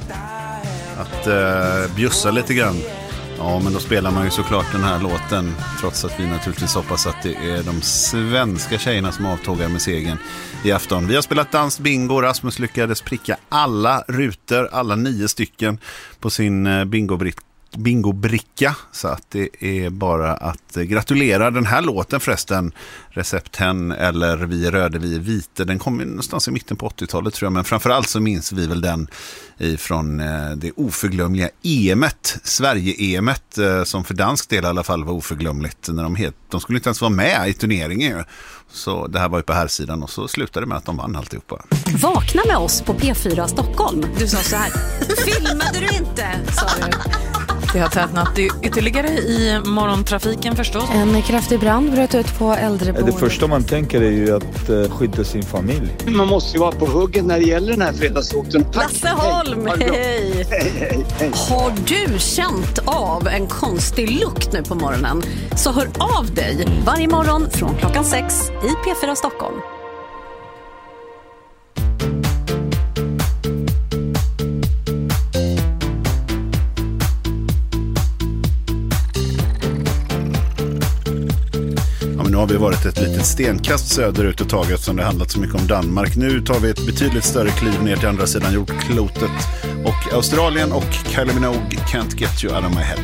att bjussa lite grann? Ja, men då spelar man ju såklart den här låten, trots att vi naturligtvis hoppas att det är de svenska tjejerna som avtågar med segern i afton. Vi har spelat dans bingo. Rasmus lyckades pricka alla rutor, alla 9 stycken på sin bingobricka, så att det är bara att gratulera. Den här låten förresten, Recept hen eller Vi är röda, vi är vita, den kom någonstans i mitten på 80-talet tror jag, men framförallt så minns vi väl den från det oförglömliga EMet, Sverige-EMet, som för dansk del i alla fall var oförglömligt när de skulle inte ens vara med i turneringen. Så det här var ju på här sidan, och så slutade det med att de vann alltihopa. Vakna med oss på P4 Stockholm. Du sa så här: filmade du inte? Sa du. Det har tätnat ytterligare i morgontrafiken förstås. En kraftig brand bröt ut på äldreboendet. Det första man tänker är ju att skydda sin familj. Man måste ju vara på huggen när det gäller den här fredagsåkten. Lasse Holm, hej. Hej. Har du känt av en konstig lukt nu på morgonen, så hör av dig varje morgon från klockan 6 i P4 Stockholm. Nu har vi varit ett litet stenkast söderut och taget som det handlat så mycket om Danmark. Nu tar vi ett betydligt större kliv ner till andra sidan jordklotet och Australien och Kylie Minogue, Can't Get You Out of My Head.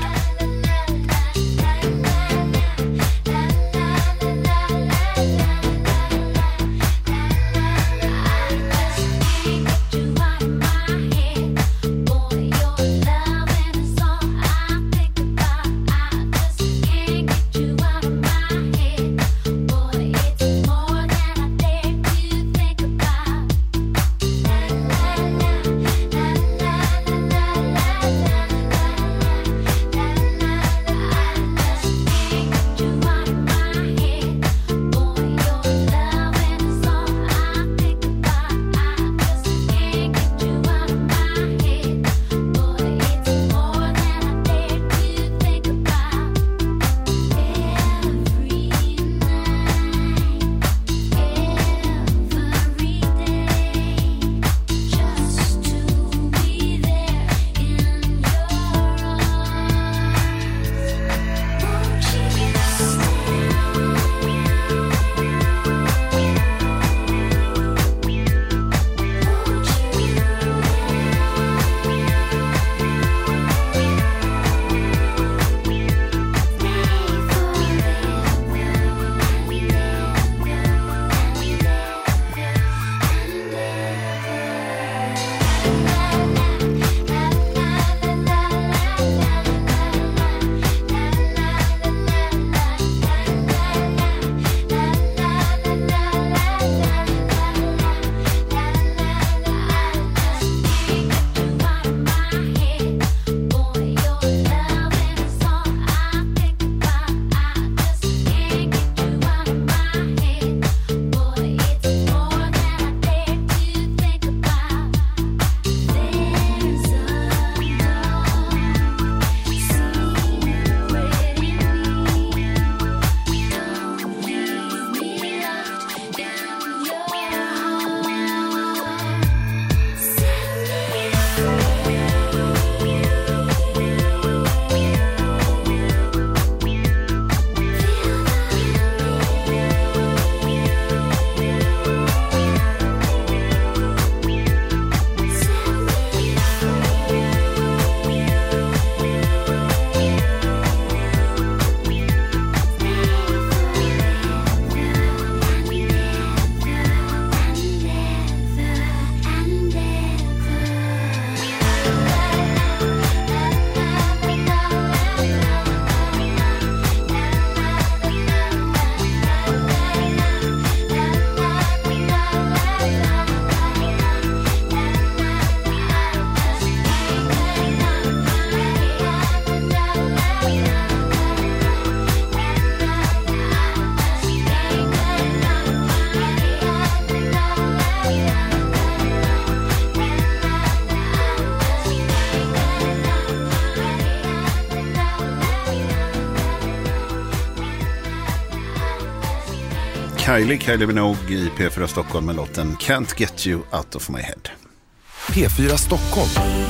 Kylie Minogue i P4 Stockholm med låten Can't Get You Out of My Head. P4 Stockholm.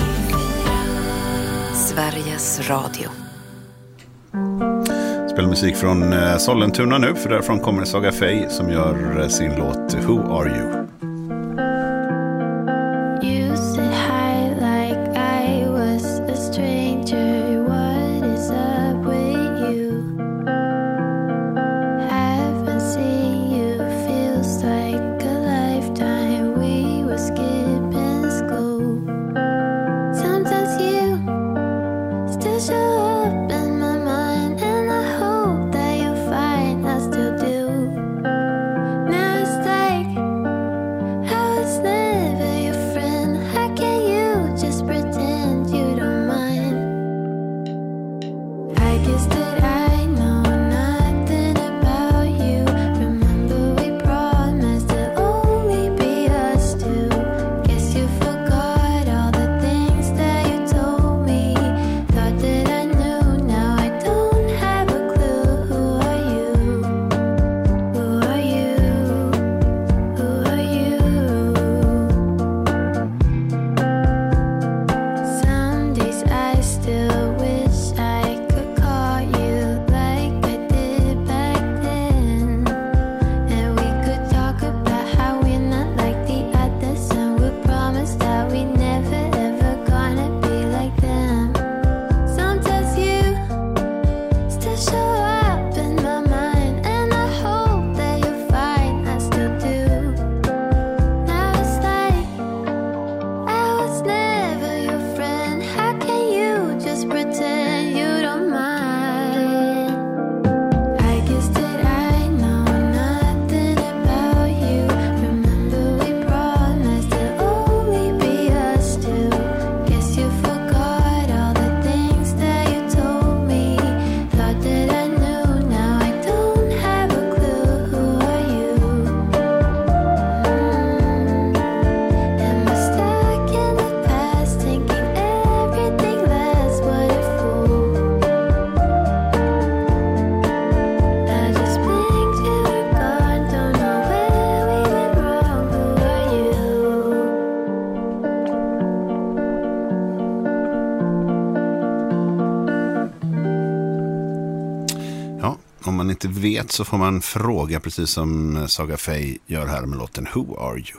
Sveriges Radio. Spelar musik från Sollentuna nu, för därifrån kommer Saga Fey som gör sin låt Who Are You? You say hi like I was a stranger. What is up with you? Haven't seen you, feels like a lifetime. We were skipping school. Sometimes you still show up in my mind, and I hope that you'll find I still do. Now it's like I was never your friend. How can you just pretend you don't mind? I guess that I know nothing about you. Remember we promised to only be us two. Guess you forgot all the things that you told me. Thought that I knew, now I don't have a clue. Who are you? Who are you? Who are you? Some days I still wish I could call you like I did back then, and we could talk about how we're not like the others, and we promise that we never ever gonna be like them. Sometimes you still show up in my mind, and I hope that you'll find I still do. Now it's like I was never your friend. How can you just pretend you don't mind? I guess that I know nothing about you. Remember we promised to only be us two. Guess you forgot all the things that you told me. Thought that I knew, now I don't have a clue. Who are you? Am I stuck in the past, thinking everything lasts? What a fool. I just blinked, you were gone. Don't know where we went wrong. Who are you? Ja, om man inte vet så får man fråga, precis som Saga Fey gör här med låten Who Are You?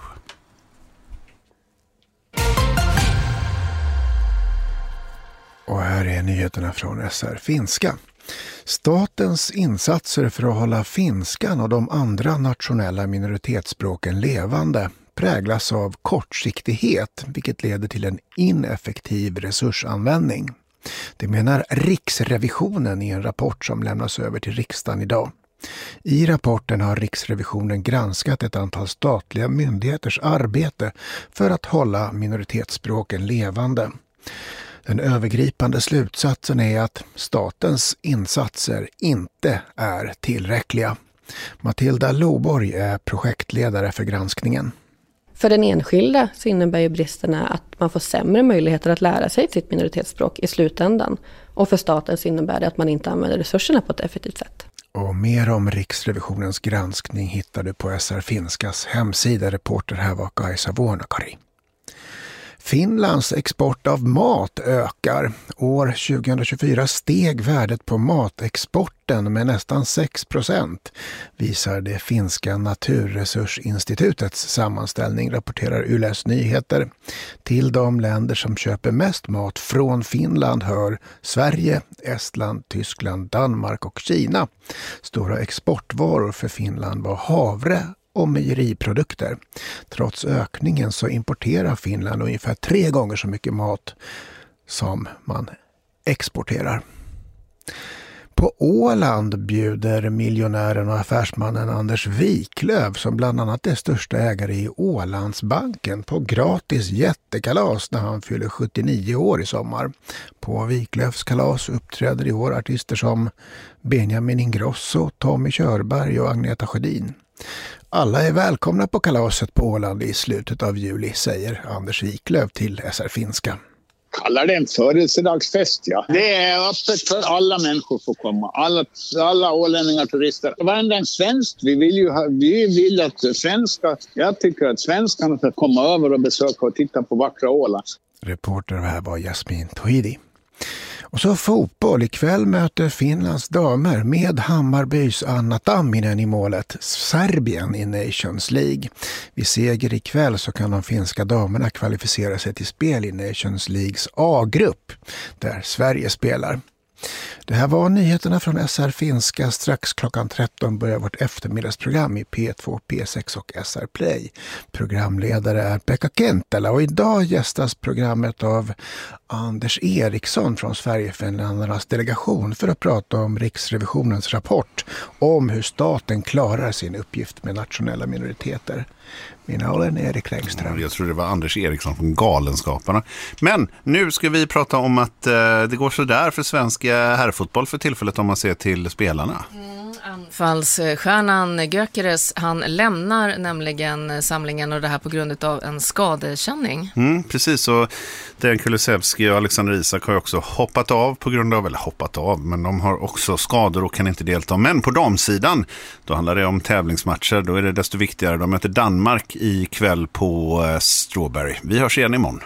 Och här är nyheterna från SR Finska. Statens insatser för att hålla finskan och de andra nationella minoritetsspråken levande präglas av kortsiktighet, vilket leder till en ineffektiv resursanvändning. Det menar Riksrevisionen i en rapport som lämnas över till riksdagen idag. I rapporten har Riksrevisionen granskat ett antal statliga myndigheters arbete för att hålla minoritetsspråken levande. Den övergripande slutsatsen är att statens insatser inte är tillräckliga. Matilda Loborg är projektledare för granskningen. För den enskilda så innebär ju bristerna att man får sämre möjligheter att lära sig sitt minoritetsspråk i slutändan. Och för staten så innebär det att man inte använder resurserna på ett effektivt sätt. Och mer om Riksrevisionens granskning hittar du på SR Finskas hemsida. Reporter här var Kaisa Vuonakari. Finlands export av mat ökar. År 2024 steg värdet på matexporten med nästan 6%, visar det finska Naturresursinstitutets sammanställning, rapporterar Yles Nyheter. Till de länder som köper mest mat från Finland hör Sverige, Estland, Tyskland, Danmark och Kina. Stora exportvaror för Finland var havre och mejeriprodukter. Trots ökningen så importerar Finland ungefär 3 gånger så mycket mat som man exporterar. På Åland bjuder miljonären och affärsmannen Anders Wiklöf, som bland annat är största ägare i Ålandsbanken, på gratis jättekalas när han fyller 79 år i sommar. På Wiklöfs kalas uppträder i år artister som Benjamin Ingrosso, Tommy Körberg och Agneta Sjödin. Alla är välkomna på kalaset på Åland i slutet av juli, säger Anders Wiklöf till SR Finska. kallar det en födelsedagsfest, ja. Det är öppet för alla människor får komma. Alla ålänningar, turister. Varenda en svensk. Vi vill att jag tycker att svenskarna ska komma över och besöka och titta på vackra Åland. Reporter här var Jasmin Tohidi. Och så fotboll. Ikväll möter Finlands damer med Hammarbys Anna Tamminen i målet Serbien i Nations League. Vid seger ikväll så kan de finska damerna kvalificera sig till spel i Nations Leagues A-grupp där Sverige spelar. Det här var nyheterna från SR Finska. Strax klockan 13 börjar vårt eftermiddagsprogram i P2, P6 och SR Play. Programledare är Pekka Kentala och idag gästas programmet av Anders Eriksson från Sverigefinländarnas delegation för att prata om Riksrevisionens rapport om hur staten klarar sin uppgift med nationella minoriteter. Min namn är Erik Rängström. Jag tror det var Anders Eriksson från Galenskaparna. Men nu ska vi prata om att det går så där för svenska herrfotboll för tillfället om man ser till spelarna. Anfallsstjärnan Gyökeres, han lämnar nämligen samlingen och det här på grund av en skadekänning. Precis, och Dejan Kulusevski och Alexander Isak har också hoppat av, men de har också skador och kan inte delta. Men på damsidan, då handlar det om tävlingsmatcher, då är det desto viktigare. De möter Danmark ikväll på Strawberry. Vi hörs igen imorgon.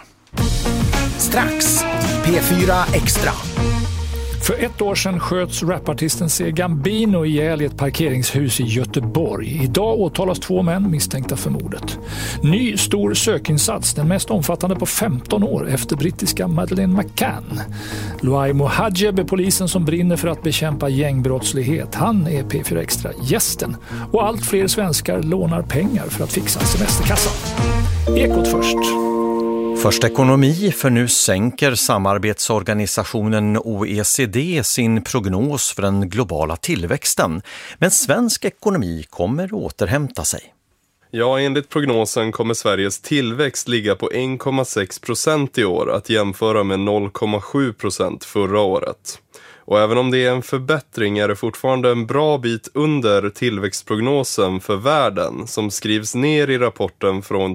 Strax P4 Extra. För 1 år sedan sköts rapartisten C. Gambino ihjäl i ett parkeringshus i Göteborg. Idag åtalas 2 män misstänkta för mordet. Ny stor sökinsats, den mest omfattande på 15 år efter brittiska Madeleine McCann. Luai Mohadjeb är polisen som brinner för att bekämpa gängbrottslighet. Han är P4 Extra gästen. Och allt fler svenskar lånar pengar för att fixa semesterkassan. Ekot först. Först ekonomi, för nu sänker samarbetsorganisationen OECD sin prognos för den globala tillväxten. Men svensk ekonomi kommer återhämta sig. Ja, enligt prognosen kommer Sveriges tillväxt ligga på 1,6% i år, att jämföra med 0,7% förra året. Och även om det är en förbättring är det fortfarande en bra bit under tillväxtprognosen för världen som skrivs ner i rapporten från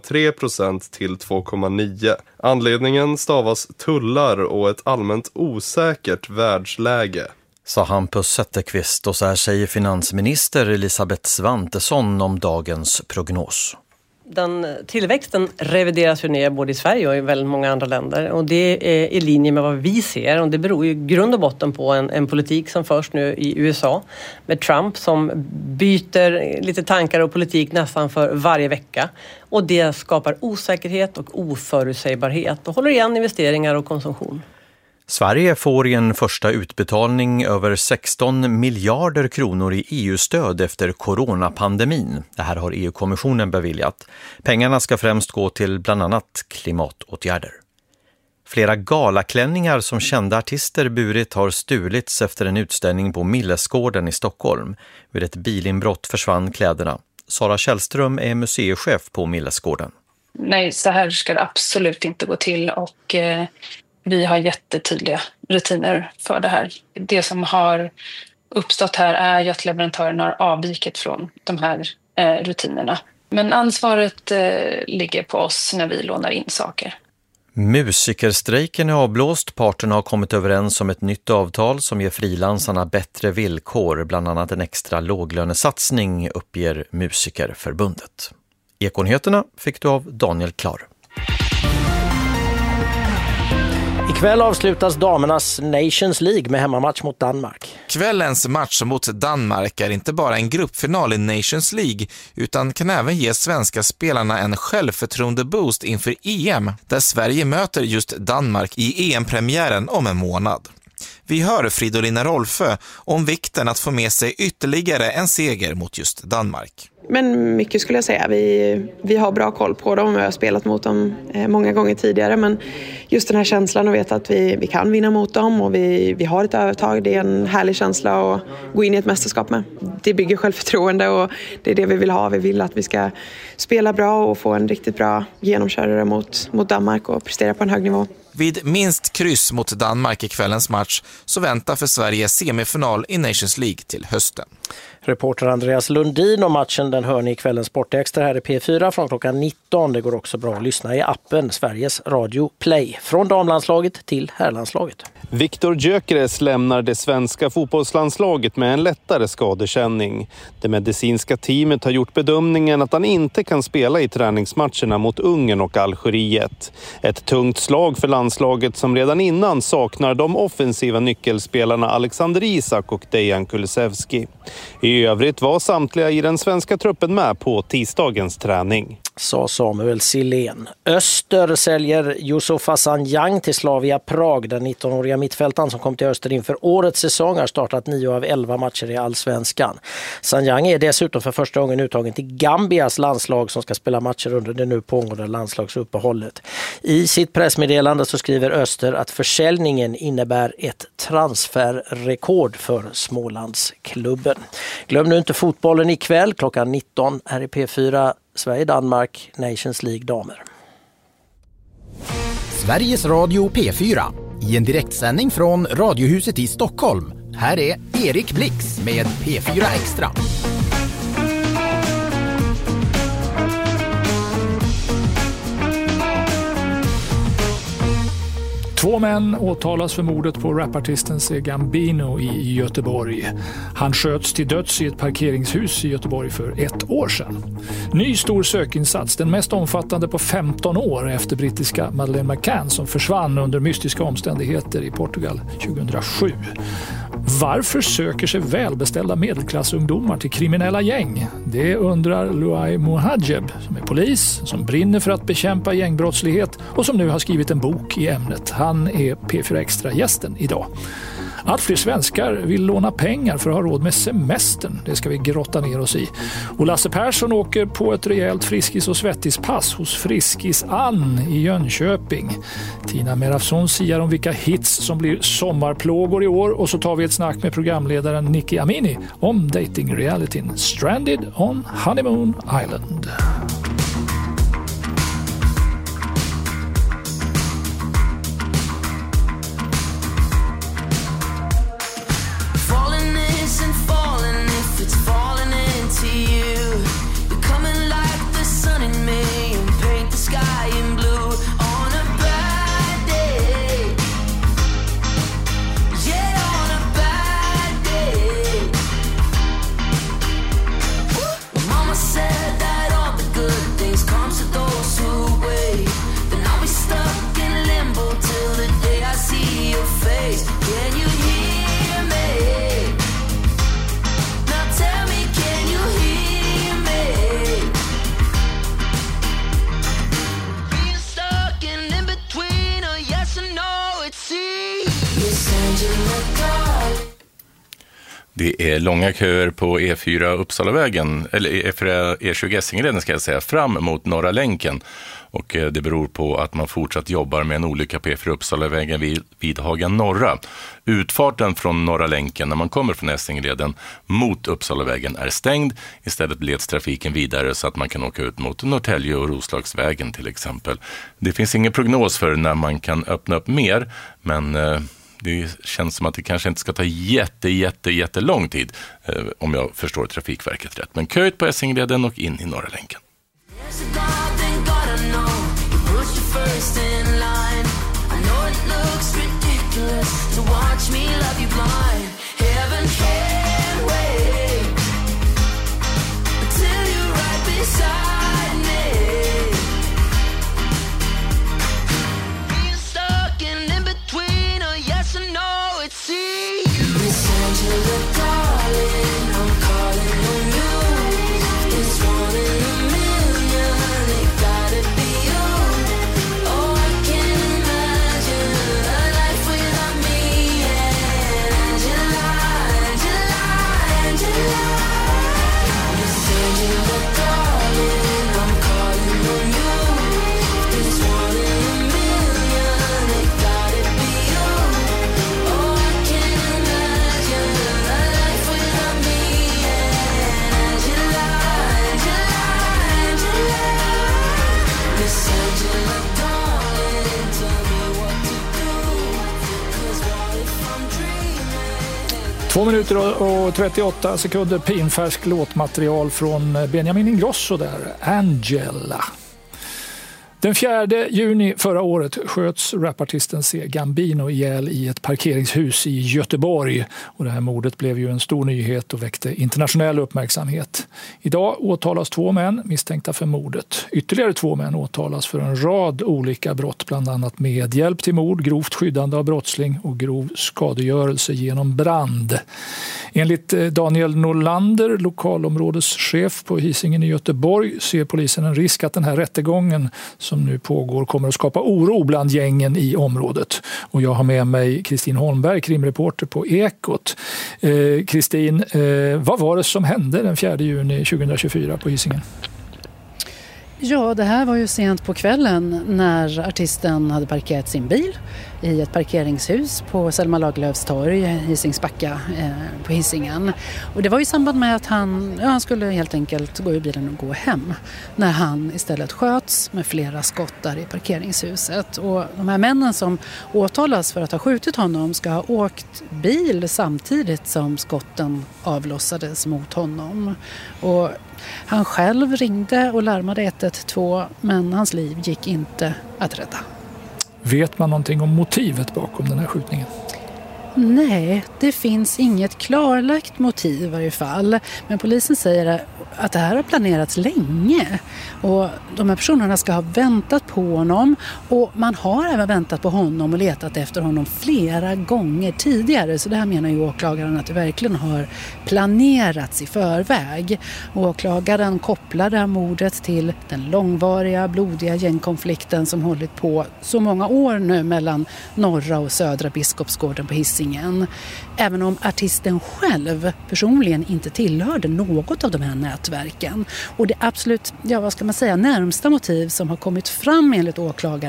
3,3% till 2,9%. Anledningen stavas tullar och ett allmänt osäkert världsläge. Sa Hampus Zetterqvist, och så här säger finansminister Elisabeth Svantesson om dagens prognos. Den tillväxten revideras ju ner både i Sverige och i väldigt många andra länder, och det är i linje med vad vi ser, och det beror ju grund och botten på en politik som förs nu i USA med Trump som byter lite tankar och politik nästan för varje vecka, och det skapar osäkerhet och oförutsägbarhet och håller igen investeringar och konsumtion. Sverige får i en första utbetalning över 16 miljarder kronor i EU-stöd efter coronapandemin. Det här har EU-kommissionen beviljat. Pengarna ska främst gå till bland annat klimatåtgärder. Flera galaklänningar som kända artister burit har stulits efter en utställning på Millesgården i Stockholm. Vid ett bilinbrott försvann kläderna. Sara Källström är museichef på Millesgården. Nej, så här ska det absolut inte gå till, och vi har jättetydliga rutiner för det här. Det som har uppstått här är ju att leverantören har avvikit från de här rutinerna. Men ansvaret ligger på oss när vi lånar in saker. Musikerstrejken är avblåst. Parterna har kommit överens om ett nytt avtal som ger frilansarna bättre villkor, bland annat en extra låglönesatsning, uppger Musikerförbundet. Ekonheterna fick du av Daniel Klar. Ikväll avslutas damernas Nations League med hemmamatch mot Danmark. Kvällens match mot Danmark är inte bara en gruppfinal i Nations League utan kan även ge svenska spelarna en självförtroende-boost inför EM, där Sverige möter just Danmark i EM-premiären om en månad. Vi hör Fridolina Rolfö om vikten att få med sig ytterligare en seger mot just Danmark. Men mycket skulle jag säga. Vi har bra koll på dem. Vi har spelat mot dem många gånger tidigare. Men just den här känslan att veta att vi kan vinna mot dem och vi har ett övertag. Det är en härlig känsla att gå in i ett mästerskap med. Det bygger självförtroende och det är det vi vill ha. Vi vill att vi ska spela bra och få en riktigt bra genomkörare mot Danmark och prestera på en hög nivå. Vid minst kryss mot Danmark i kvällens match så väntar för Sverige semifinal i Nations League till hösten. Reporter Andreas Lundin om matchen den hör ni i kvällens Sportextra här i P4 från klockan 19. Det går också bra att lyssna i appen Sveriges Radio Play. Från damlandslaget till herrlandslaget. Viktor Gyökeres lämnar det svenska fotbollslandslaget med en lättare skadekänning. Det medicinska teamet har gjort bedömningen att han inte kan spela i träningsmatcherna mot Ungern och Algeriet. Ett tungt slag för landslaget som redan innan saknar de offensiva nyckelspelarna Alexander Isak och Dejan Kulusevski. I övrigt var samtliga i den svenska truppen med på tisdagens träning. Sa Samuel Silén. Öster säljer Yusuf Hassan till Slavia Prag. Den 19-åriga mittfältaren som kom till Öster inför årets säsong har startat 9 av 11 matcher i Allsvenskan. Hassan är dessutom för första gången uttagen till Gambias landslag som ska spela matcher under det nu pågående landslagsuppehållet. I sitt pressmeddelande så skriver Öster att försäljningen innebär ett transferrekord för Smålandsklubben. Glöm nu inte fotbollen ikväll klockan 19 här i P4. Sverige-Danmark, Nations League damer. Sveriges Radio P4 i en direktsändning från Radiohuset i Stockholm. Här är Erik Blix med P4 Extra. Två män åtalas för mordet på rapartisten C. Gambino i Göteborg. Han sköts till döds i ett parkeringshus i Göteborg för 1 år sedan. Ny stor sökinsats, den mest omfattande på 15 år efter brittiska Madeleine McCann som försvann under mystiska omständigheter i Portugal 2007. Varför söker sig välbeställda medelklassungdomar till kriminella gäng? Det undrar Luay Mohajeb som är polis, som brinner för att bekämpa gängbrottslighet och som nu har skrivit en bok i ämnet. Han är P4 Extra-gästen idag. Allt fler svenskar vill låna pengar för att ha råd med semestern. Det ska vi grotta ner oss i. Och Lasse Persson åker på ett rejält Friskis- och Svettispass hos Friskis Ann i Jönköping. Tina Merafson siar om vilka hits som blir sommarplågor i år. Och så tar vi ett snack med programledaren Nicky Amini om dating-realityn Stranded on Honeymoon Island. Det är långa köer på E4 Uppsalavägen, eller E20 Essingeleden ska jag säga, fram mot Norra länken. Och det beror på att man fortsatt jobbar med en olycka på E4 Uppsalavägen vid Haga Norra. Utfarten från Norra länken när man kommer från Essingeleden mot Uppsalavägen är stängd. Istället leds trafiken vidare så att man kan åka ut mot Norrtälje och Roslagsvägen till exempel. Det finns ingen prognos för när man kan öppna upp mer, men det känns som att det kanske inte ska ta jättelång tid om jag förstår Trafikverket rätt. Men köet på Essingeleden och in i Norra länken. 2 minuter och 38 sekunder pinfärsk låtmaterial från Benjamin Ingrosso där, Angela. Den 4 juni förra året sköts rapartisten C. Gambino ihjäl i ett parkeringshus i Göteborg. Och det här mordet blev ju en stor nyhet och väckte internationell uppmärksamhet. Idag åtalas 2 män misstänkta för mordet. Ytterligare 2 män åtalas för en rad olika brott, bland annat medhjälp till mord, grovt skyddande av brottsling och grov skadegörelse genom brand. Enligt Daniel Norlander, lokalområdeschef på Hisingen i Göteborg, ser polisen en risk att den här rättegången som nu pågår kommer att skapa oro bland gängen i området. Och jag har med mig Kristin Holmberg, krimreporter på Ekot. Kristin, vad var det som hände den 4 juni 2024 på Hisingen? Ja, det här var ju sent på kvällen när artisten hade parkerat sin bil i ett parkeringshus på Selma Lagerlöfs torg, Hisingsbacka på Hisingen. Och det var i samband med att han skulle helt enkelt gå ur bilen och gå hem när han istället sköts med flera skott där i parkeringshuset. Och de här männen som åtalas för att ha skjutit honom ska ha åkt bil samtidigt som skotten avlossades mot honom. Och han själv ringde och larmade 112, men hans liv gick inte att rädda. Vet man någonting om motivet bakom den här skjutningen? Nej, det finns inget klarlagt motiv i varje fall. Men polisen säger att det här har planerats länge. Och de här personerna ska ha väntat på honom. Och man har även väntat på honom och letat efter honom flera gånger tidigare. Så det här menar ju åklagaren att det verkligen har planerats i förväg. Åklagaren kopplar det här mordet till den långvariga, blodiga gängkonflikten som hållit på så många år nu mellan norra och södra Biskopsgården på Hisingen. Även om artisten själv personligen inte tillhörde något av de här nätverken. Och det absolut, närmsta motiv som har kommit fram enligt åklagaren